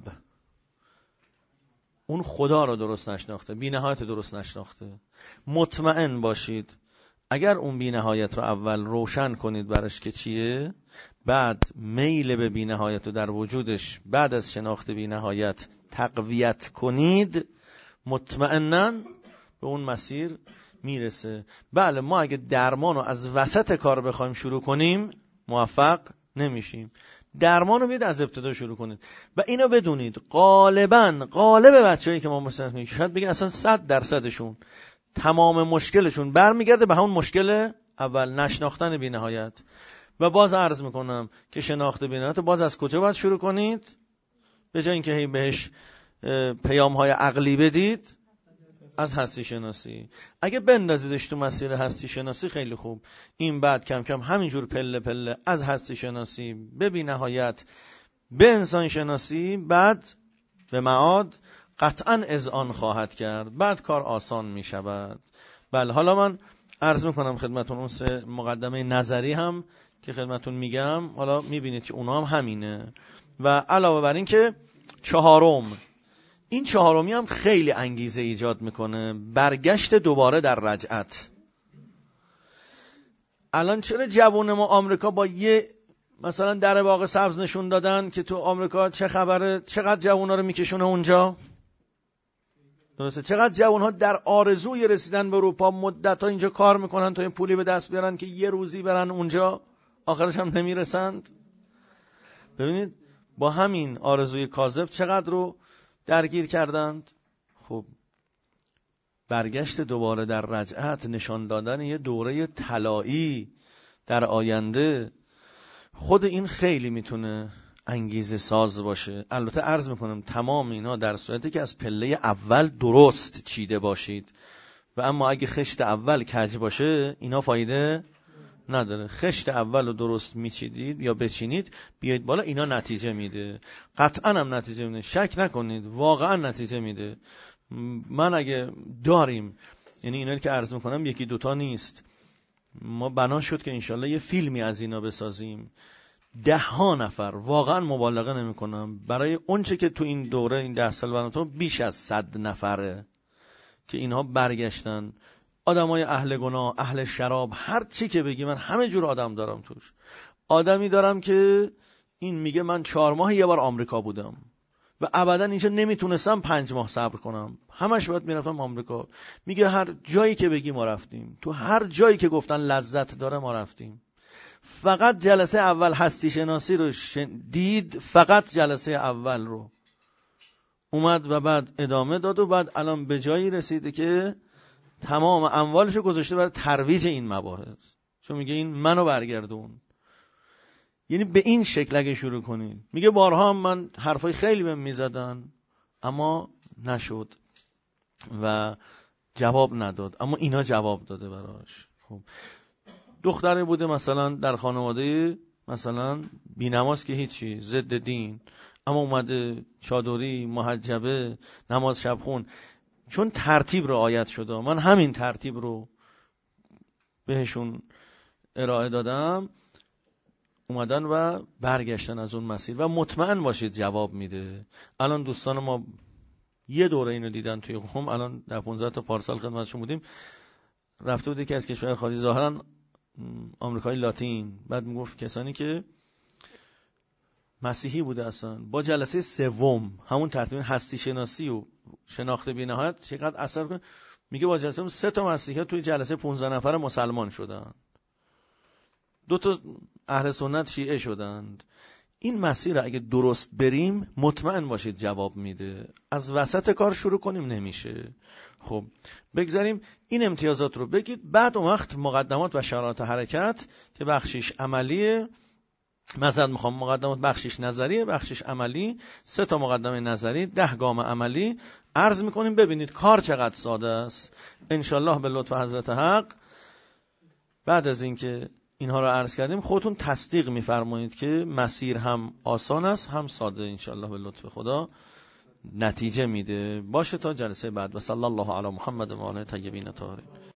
اون خدا رو درست نشناخته، بی نهایت درست نشناخته. مطمئن باشید اگر اون بی نهایت رو اول روشن کنید برش که چیه، بعد میل به بی نهایت رو در وجودش بعد از شناخت بی نهایت تقویت کنید، مطمئناً به اون مسیر میرسه. بله ما اگه درمان رو از وسط کار بخوایم شروع کنیم موفق نمیشیم. درمان رو بیاید از ابتدا شروع کنید. و اینو بدونید غالباً غالب بچه‌هایی که ما مستند میگیم، شاید بگین اصلا صد درصدشون تمام مشکلشون برمیگرده به همون مشکل اول، نشناختن بی نهایت. و باز عرض میکنم که شناخت بی نهایت باز از کجا باید شروع کنید؟ به جای اینکه بهش پیام‌های عقلی بدید، از هستی شناسی. اگه بندازیدش تو مسیر هستی شناسی خیلی خوب. این بعد کم کم همینجور پله پله از هستی شناسی به بی نهایت به انسان شناسی، بعد به معاد قطعاً اذعان خواهد کرد. بعد کار آسان می شود. بله حالا من عرض میکنم خدمتون اون سه مقدمه نظری هم که خدمتون میگم، حالا میبینید که اونا هم همینه. و علاوه بر این که چهارم، این چهارمی هم خیلی انگیزه ایجاد میکنه، برگشت دوباره در رجعت. الان چرا جوون ما آمریکا با یه مثلا در باغ سبز نشون دادن که تو آمریکا چه خبره، چقدر جوونا رو میکشونه اونجا؟ درسته؟ چقدر جوان‌ها در آرزوی رسیدن به اروپا مدت‌ها اینجا کار میکنن تا این پولی به دست بیارن که یه روزی برن اونجا، آخرش هم نمیرسند. ببینید با همین آرزوی کاذب چقدر رو درگیر کردند. خب برگشت دوباره در رجعت، نشان دادن یه دوره طلایی در آینده، خود این خیلی میتونه انگیزه ساز باشه. البته عرض میکنم تمام اینا در صورتی که از پله اول درست چیده باشید، و اما اگه خشت اول کج باشه اینا فایده نداره. خشت اول رو درست میچیدید یا بچینید بیاید بالا، اینا نتیجه میده، قطعا هم نتیجه میده، شک نکنید، واقعا نتیجه میده. من اگه داریم، یعنی اینا که عرض میکنم یکی دوتا نیست، ما بنا شد که انشالله یه فیلمی از اینا بسازیم، ده ها نفر، واقعا مبالغه نمی کنم، برای اونچه که تو این دوره این ده سال براتون بیش از صد نفره که اینها برگشتن، آدمای اهل گناه، اهل شراب، هر چی که بگی، من همه جور آدم دارم توش. آدمی دارم که این میگه من چهار ماه یه بار آمریکا بودم و ابدا اینجا نمیتونستم پنج ماه صبر کنم، همش باید میرفتم آمریکا. میگه هر جایی که بگی ما رفتیم، تو هر جایی که گفتن لذت داره ما رفتیم. فقط جلسه اول هستی شناسی رو دید، فقط جلسه اول رو اومد و بعد ادامه داد و بعد الان به جایی رسیده که تمام اموالش رو گذاشته برای ترویج این مباحث، چون میگه این منو برگردون. یعنی به این شکل اگه شروع کنین، میگه بارها هم من حرفای خیلی بهم میزدن اما نشد و جواب نداد، اما اینا جواب داده براش. خب دختری بوده مثلا در خانواده مثلا بی‌نماز که هیچی، ضد دین، اما اومده چادری، محجبه، نماز شبخون، چون ترتیب رعایت شده. من همین ترتیب رو بهشون ارائه دادم، اومدن و برگشتن از اون مسیر و مطمئن باشید جواب میده. الان دوستان ما یه دوره اینو دیدن توی قم، الان در پانزده تا پارسال خدمتشون بودیم، رفته بوده که از کشور خارجی، ظاهرا آمریکای لاتین، بعد میگفت کسانی که مسیحی بوده اصلا با جلسه سوم همون ترتیب هستی شناسی و شناخت بی‌نهایت چقدر اثر کنه. میگه با جلسه سه تا مسیحی توی جلسه پانزده نفر مسلمان شدن، دو تا اهل سنت شیعه شدند. این مسیر اگه درست بریم مطمئن باشید جواب میده. از وسط کار شروع کنیم نمیشه. خب بگذاریم این امتیازات رو بگید، بعد اون وقت مقدمات و شرایط حرکت که بخشش عملیه، مثلا میخوام مقدمات بخشش نظریه، بخشش عملی، سه تا مقدمه نظری، ده گام عملی عرض میکنیم. ببینید کار چقدر ساده است. انشالله به لطف حضرت حق بعد از اینکه اینها رو عرض کردیم خودتون تصدیق میفرمایید که مسیر هم آسان است هم ساده، انشالله به لطف خدا نتیجه میده. باشه تا جلسه بعد. و صلی الله علی محمد و آله طیبین الطاهرین.